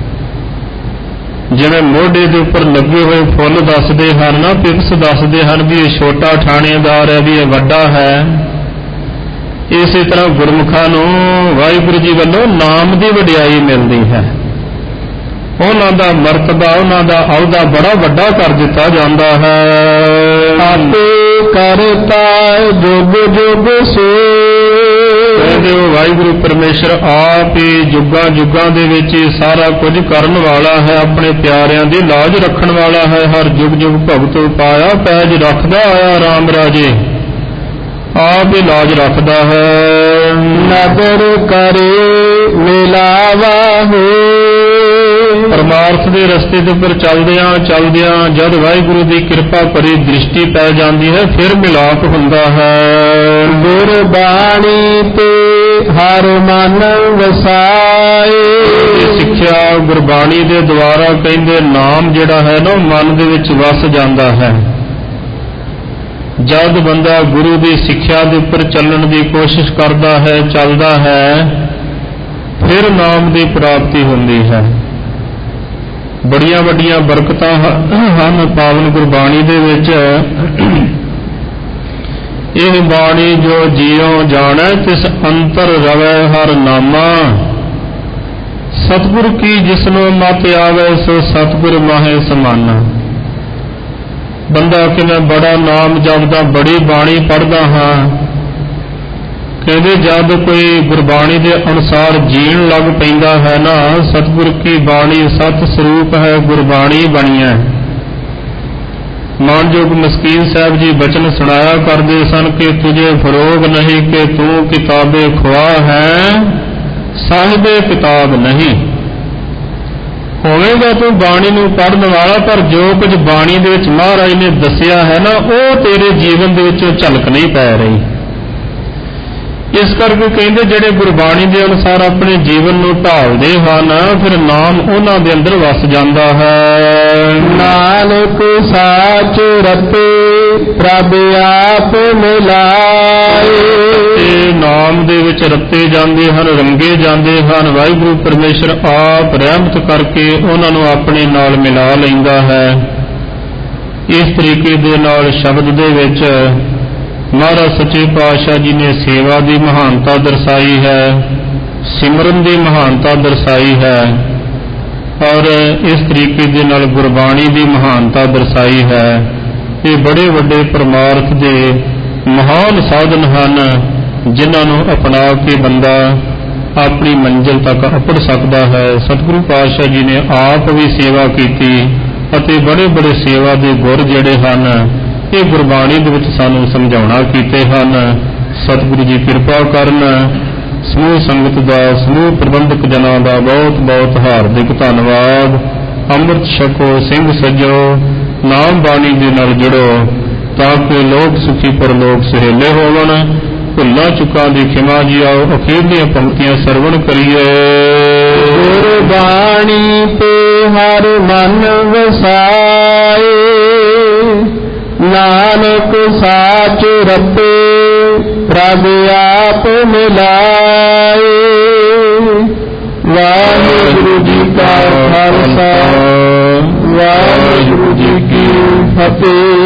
ਜਿਵੇਂ ਮੋਢੇ ਦੇ ਉੱਪਰ ਲੱਗੇ ਹੋਏ ਫੁੱਲ ਦੱਸਦੇ ਹਨ ਨਾ, ਪਿਪਸ ਦੱਸਦੇ ਹਨ ਵੀ ਇਹ ਛੋਟਾ ਠਾਣੇਦਾਰ ਹੈ, ਵੀ ਇਹ ਵੱਡਾ ਹੈ, ਇਸੇ ਤਰ੍ਹਾਂ ਗੁਰਮੁਖਾਂ ਨੂੰ ਵਾਹਿਗੁਰੂ ਜੀ ਵੱਲੋਂ ਨਾਮ ਦੀ ਵਡਿਆਈ ਮਿਲਦੀ ਹੈ। ਉਹਨਾਂ ਦਾ ਮਰਤਬਾ, ਉਹਨਾਂ ਦਾ ਅਹੁਦਾ ਬੜਾ ਵੱਡਾ ਕਰ ਦਿੱਤਾ ਜਾਂਦਾ ਹੈ। ਆਪੇ ਕਰਤਾ ਜੁਗ ਜੁਗ ਸੋਇ। ਕਹਿੰਦੇ ਉਹ ਵਾਹਿਗੁਰੂ ਪਰਮੇਸ਼ਰ ਆਪ ਹੀ ਜੁਗਾਂ ਜੁਗਾਂ ਦੇ ਵਿੱਚ ਸਾਰਾ ਕੁਝ ਕਰਨ ਵਾਲਾ ਹੈ, ਆਪਣੇ ਪਿਆਰਿਆਂ ਦੀ ਲਾਜ ਰੱਖਣ ਵਾਲਾ ਹੈ। ਹਰ ਜੁਗ ਜੁਗ ਭਗਤ ਪਾਇਆ ਪੈਜ ਰੱਖਦਾ ਆਇਆ ਰਾਮ ਰਾਜੇ, ਆਪ ਹੀ ਲਾਜ ਰੱਖਦਾ ਹੈ। ਨਦਰ ਕਰੇ ਮਿਲਾਵਾ ਹੋ। ਪਰਮਾਰਥ ਦੇ ਰਸਤੇ ਦੇ ਉੱਪਰ ਚੱਲਦਿਆਂ ਚੱਲਦਿਆਂ ਜਦ ਵਾਹਿਗੁਰੂ ਦੀ ਕਿਰਪਾ ਭਰੀ ਦ੍ਰਿਸ਼ਟੀ ਪੈ ਜਾਂਦੀ ਹੈ ਫਿਰ ਮਿਲਾਪ ਹੁੰਦਾ ਹੈ। ਗੁਰਬਾਣੀ ਤੇ ਹਰ ਮਨ ਵਸਾਏ। ਸਿੱਖਿਆ ਗੁਰਬਾਣੀ ਦੇ ਦੁਆਰਾ ਕਹਿੰਦੇ ਨਾਮ ਜਿਹੜਾ ਹੈ ਨਾ ਮਨ ਦੇ ਵਿੱਚ ਵਸ ਜਾਂਦਾ ਹੈ। ਜਦ ਬੰਦਾ ਗੁਰੂ ਦੀ ਸਿੱਖਿਆ ਦੇ ਉੱਪਰ ਚੱਲਣ ਦੀ ਕੋਸ਼ਿਸ਼ ਕਰਦਾ ਹੈ, ਚੱਲਦਾ ਹੈ, ਫਿਰ ਨਾਮ ਦੀ ਪ੍ਰਾਪਤੀ ਹੁੰਦੀ ਹੈ। ਬੜੀਆਂ ਵੱਡੀਆਂ ਬਰਕਤਾਂ ਹਨ ਪਾਵਨ ਗੁਰਬਾਣੀ ਦੇ ਵਿੱਚ। ਇਹ ਬਾਣੀ ਜੋ ਜੀਉ ਜਾਣੈ ਤਿਸ ਅੰਤਰ ਰਵੈ ਹਰ ਨਾਮਾ। ਸਤਿਗੁਰ ਕੀ ਜਿਸਨੂੰ ਮਤ ਆਵੇ ਸੋ ਸਤਿਗੁਰ ਮਾਹੇ ਸਮਾਨਾ। ਬੰਦਾ ਕਿ ਮੈਂ ਬੜਾ ਨਾਮ ਜਪਦਾ, ਬੜੀ ਬਾਣੀ ਪੜ੍ਹਦਾ ਹਾਂ, ਕਹਿੰਦੇ ਜਦ ਕੋਈ ਗੁਰਬਾਣੀ ਦੇ ਅਨੁਸਾਰ ਜੀਣ ਲੱਗ ਪੈਂਦਾ ਹੈ ਨਾ, ਸਤਿਗੁਰ ਕੀ ਬਾਣੀ ਸਤ ਸਰੂਪ ਹੈ, ਗੁਰਬਾਣੀ ਬਣੀ ਹੈ। ਮਾਨਯੋਗ ਮਸਕੀਨ ਸਾਹਿਬ ਜੀ ਬਚਨ ਸੁਣਾਇਆ ਕਰਦੇ ਸਨ ਕਿ ਤੁਝੇ ਫਰੋਗ ਨਹੀਂ ਕਿ ਤੂੰ ਕਿਤਾਬੇ ਖੁਆ ਹੈ, ਸਾਹਿਬੇ ਕਿਤਾਬ ਨਹੀਂ। ਹੋਵੇਗਾ ਤੂੰ ਬਾਣੀ ਨੂੰ ਪੜ੍ਹਨ ਵਾਲਾ, ਪਰ ਜੋ ਕੁਝ ਬਾਣੀ ਦੇ ਵਿੱਚ ਮਹਾਰਾਜ ਨੇ ਦੱਸਿਆ ਹੈ ਨਾ ਉਹ ਤੇਰੇ ਜੀਵਨ ਦੇ ਵਿੱਚੋਂ ਝਲਕ ਨਹੀਂ ਪੈ ਰਹੀ। ਇਸ ਕਰਕੇ ਕਹਿੰਦੇ ਜਿਹੜੇ ਗੁਰਬਾਣੀ ਦੇ ਅਨੁਸਾਰ ਆਪਣੇ ਜੀਵਨ ਨੂੰ ਢਾਲਦੇ ਹਨ ਫਿਰ ਨਾਮ ਉਹਨਾਂ ਦੇ ਅੰਦਰ ਵਸ ਜਾਂਦਾ ਹੈ। ਨਾਨਕ ਸਾਚ ਰਤੇ ਪ੍ਰਭ ਆਪ ਮਿਲਾਏ। ਨਾਮ ਦੇ ਵਿੱਚ ਰੱਤੇ ਜਾਂਦੇ ਹਨ, ਰੰਗੇ ਜਾਂਦੇ ਹਨ। ਵਾਹਿਗੁਰੂ ਪਰਮੇਸ਼ਰ ਆਪ ਰਹਿਮਤ ਕਰਕੇ ਉਹਨਾਂ ਨੂੰ ਆਪਣੇ ਨਾਲ ਮਿਲਾ ਲੈਂਦਾ ਹੈ। ਇਸ ਤਰੀਕੇ ਦੇ ਨਾਲ ਸ਼ਬਦ ਦੇ ਵਿੱਚ ਮਹਾਰਾਜ ਸੱਚੇ ਪਾਤਸ਼ਾਹ ਜੀ ਨੇ ਸੇਵਾ ਦੀ ਮਹਾਨਤਾ ਦਰਸਾਈ ਹੈ, ਸਿਮਰਨ ਦੀ ਮਹਾਨਤਾ ਦਰਸਾਈ ਹੈ, ਔਰ ਇਸ ਤਰੀਕੇ ਦੇ ਨਾਲ ਗੁਰਬਾਣੀ ਦੀ ਮਹਾਨਤਾ ਦਰਸਾਈ ਹੈ। ਇਹ ਬੜੇ ਵੱਡੇ ਪਰਮਾਰਥ ਦੇ ਮਹਾਨ ਸਾਧਨ ਹਨ, ਜਿਨ੍ਹਾਂ ਨੂੰ ਅਪਣਾ ਕੇ ਬੰਦਾ ਆਪਣੀ ਮੰਜ਼ਿਲ ਤੱਕ ਅੱਪੜ ਸਕਦਾ ਹੈ। ਸਤਿਗੁਰੂ ਪਾਤਸ਼ਾਹ ਜੀ ਨੇ ਆਪ ਵੀ ਸੇਵਾ ਕੀਤੀ ਅਤੇ ਬੜੇ ਬੜੇ ਸੇਵਾ ਦੇ ਗੁਰ ਜਿਹੜੇ ਹਨ ਇਹ ਗੁਰਬਾਣੀ ਦੇ ਵਿੱਚ ਸਾਨੂੰ ਸਮਝਾਉਣਾ ਕੀਤੇ ਹਨ। ਸਤਿਗੁਰੂ ਜੀ ਕਿਰਪਾ ਕਰਨ। ਸਮੂਹ ਸੰਗਤ ਦਾ, ਸਮੂਹ ਪ੍ਰਬੰਧਕ ਜਨਾਂ ਦਾ ਬਹੁਤ ਬਹੁਤ ਹਾਰਦਿਕ ਧੰਨਵਾਦ। ਅੰਮ੍ਰਿਤ ਛਕੋ, ਸਿੰਘ ਸੱਜੋ, ਨਾਮ ਬਾਣੀ ਦੇ ਨਾਲ ਜੁੜੋ ਤਾਂ ਕਿ ਲੋਕ ਸੁਖੀ ਪਰਲੋਕ ਸੁਹੇਲੇ ਹੋਵਣ। ਭੁੱਲਾਂ ਚੁੱਕਾਂ ਦੀ ਖਿਮਾ ਜੀ। ਆਓ ਅਖੀਰਲੀਆਂ ਪੰਕਤੀਆਂ ਸਰਵਣ ਕਰੀਏ। ਗੁਰਬਾਣੀ ਤੇ ਹਰ ਮਨ ਵਸਾਏ, ਨਾਨਕ ਸਾਚ ਰਤੇ ਪ੍ਰਭ ਆਪ ਮਿਲਾਏ। ਵਾਹਿਗੁਰੂ ਜੀ ਕਾ ਖਾਲਸਾ, ਵਾਹਿਗੁਰੂ ਜੀ ਕੀ ਫਤਿਹ।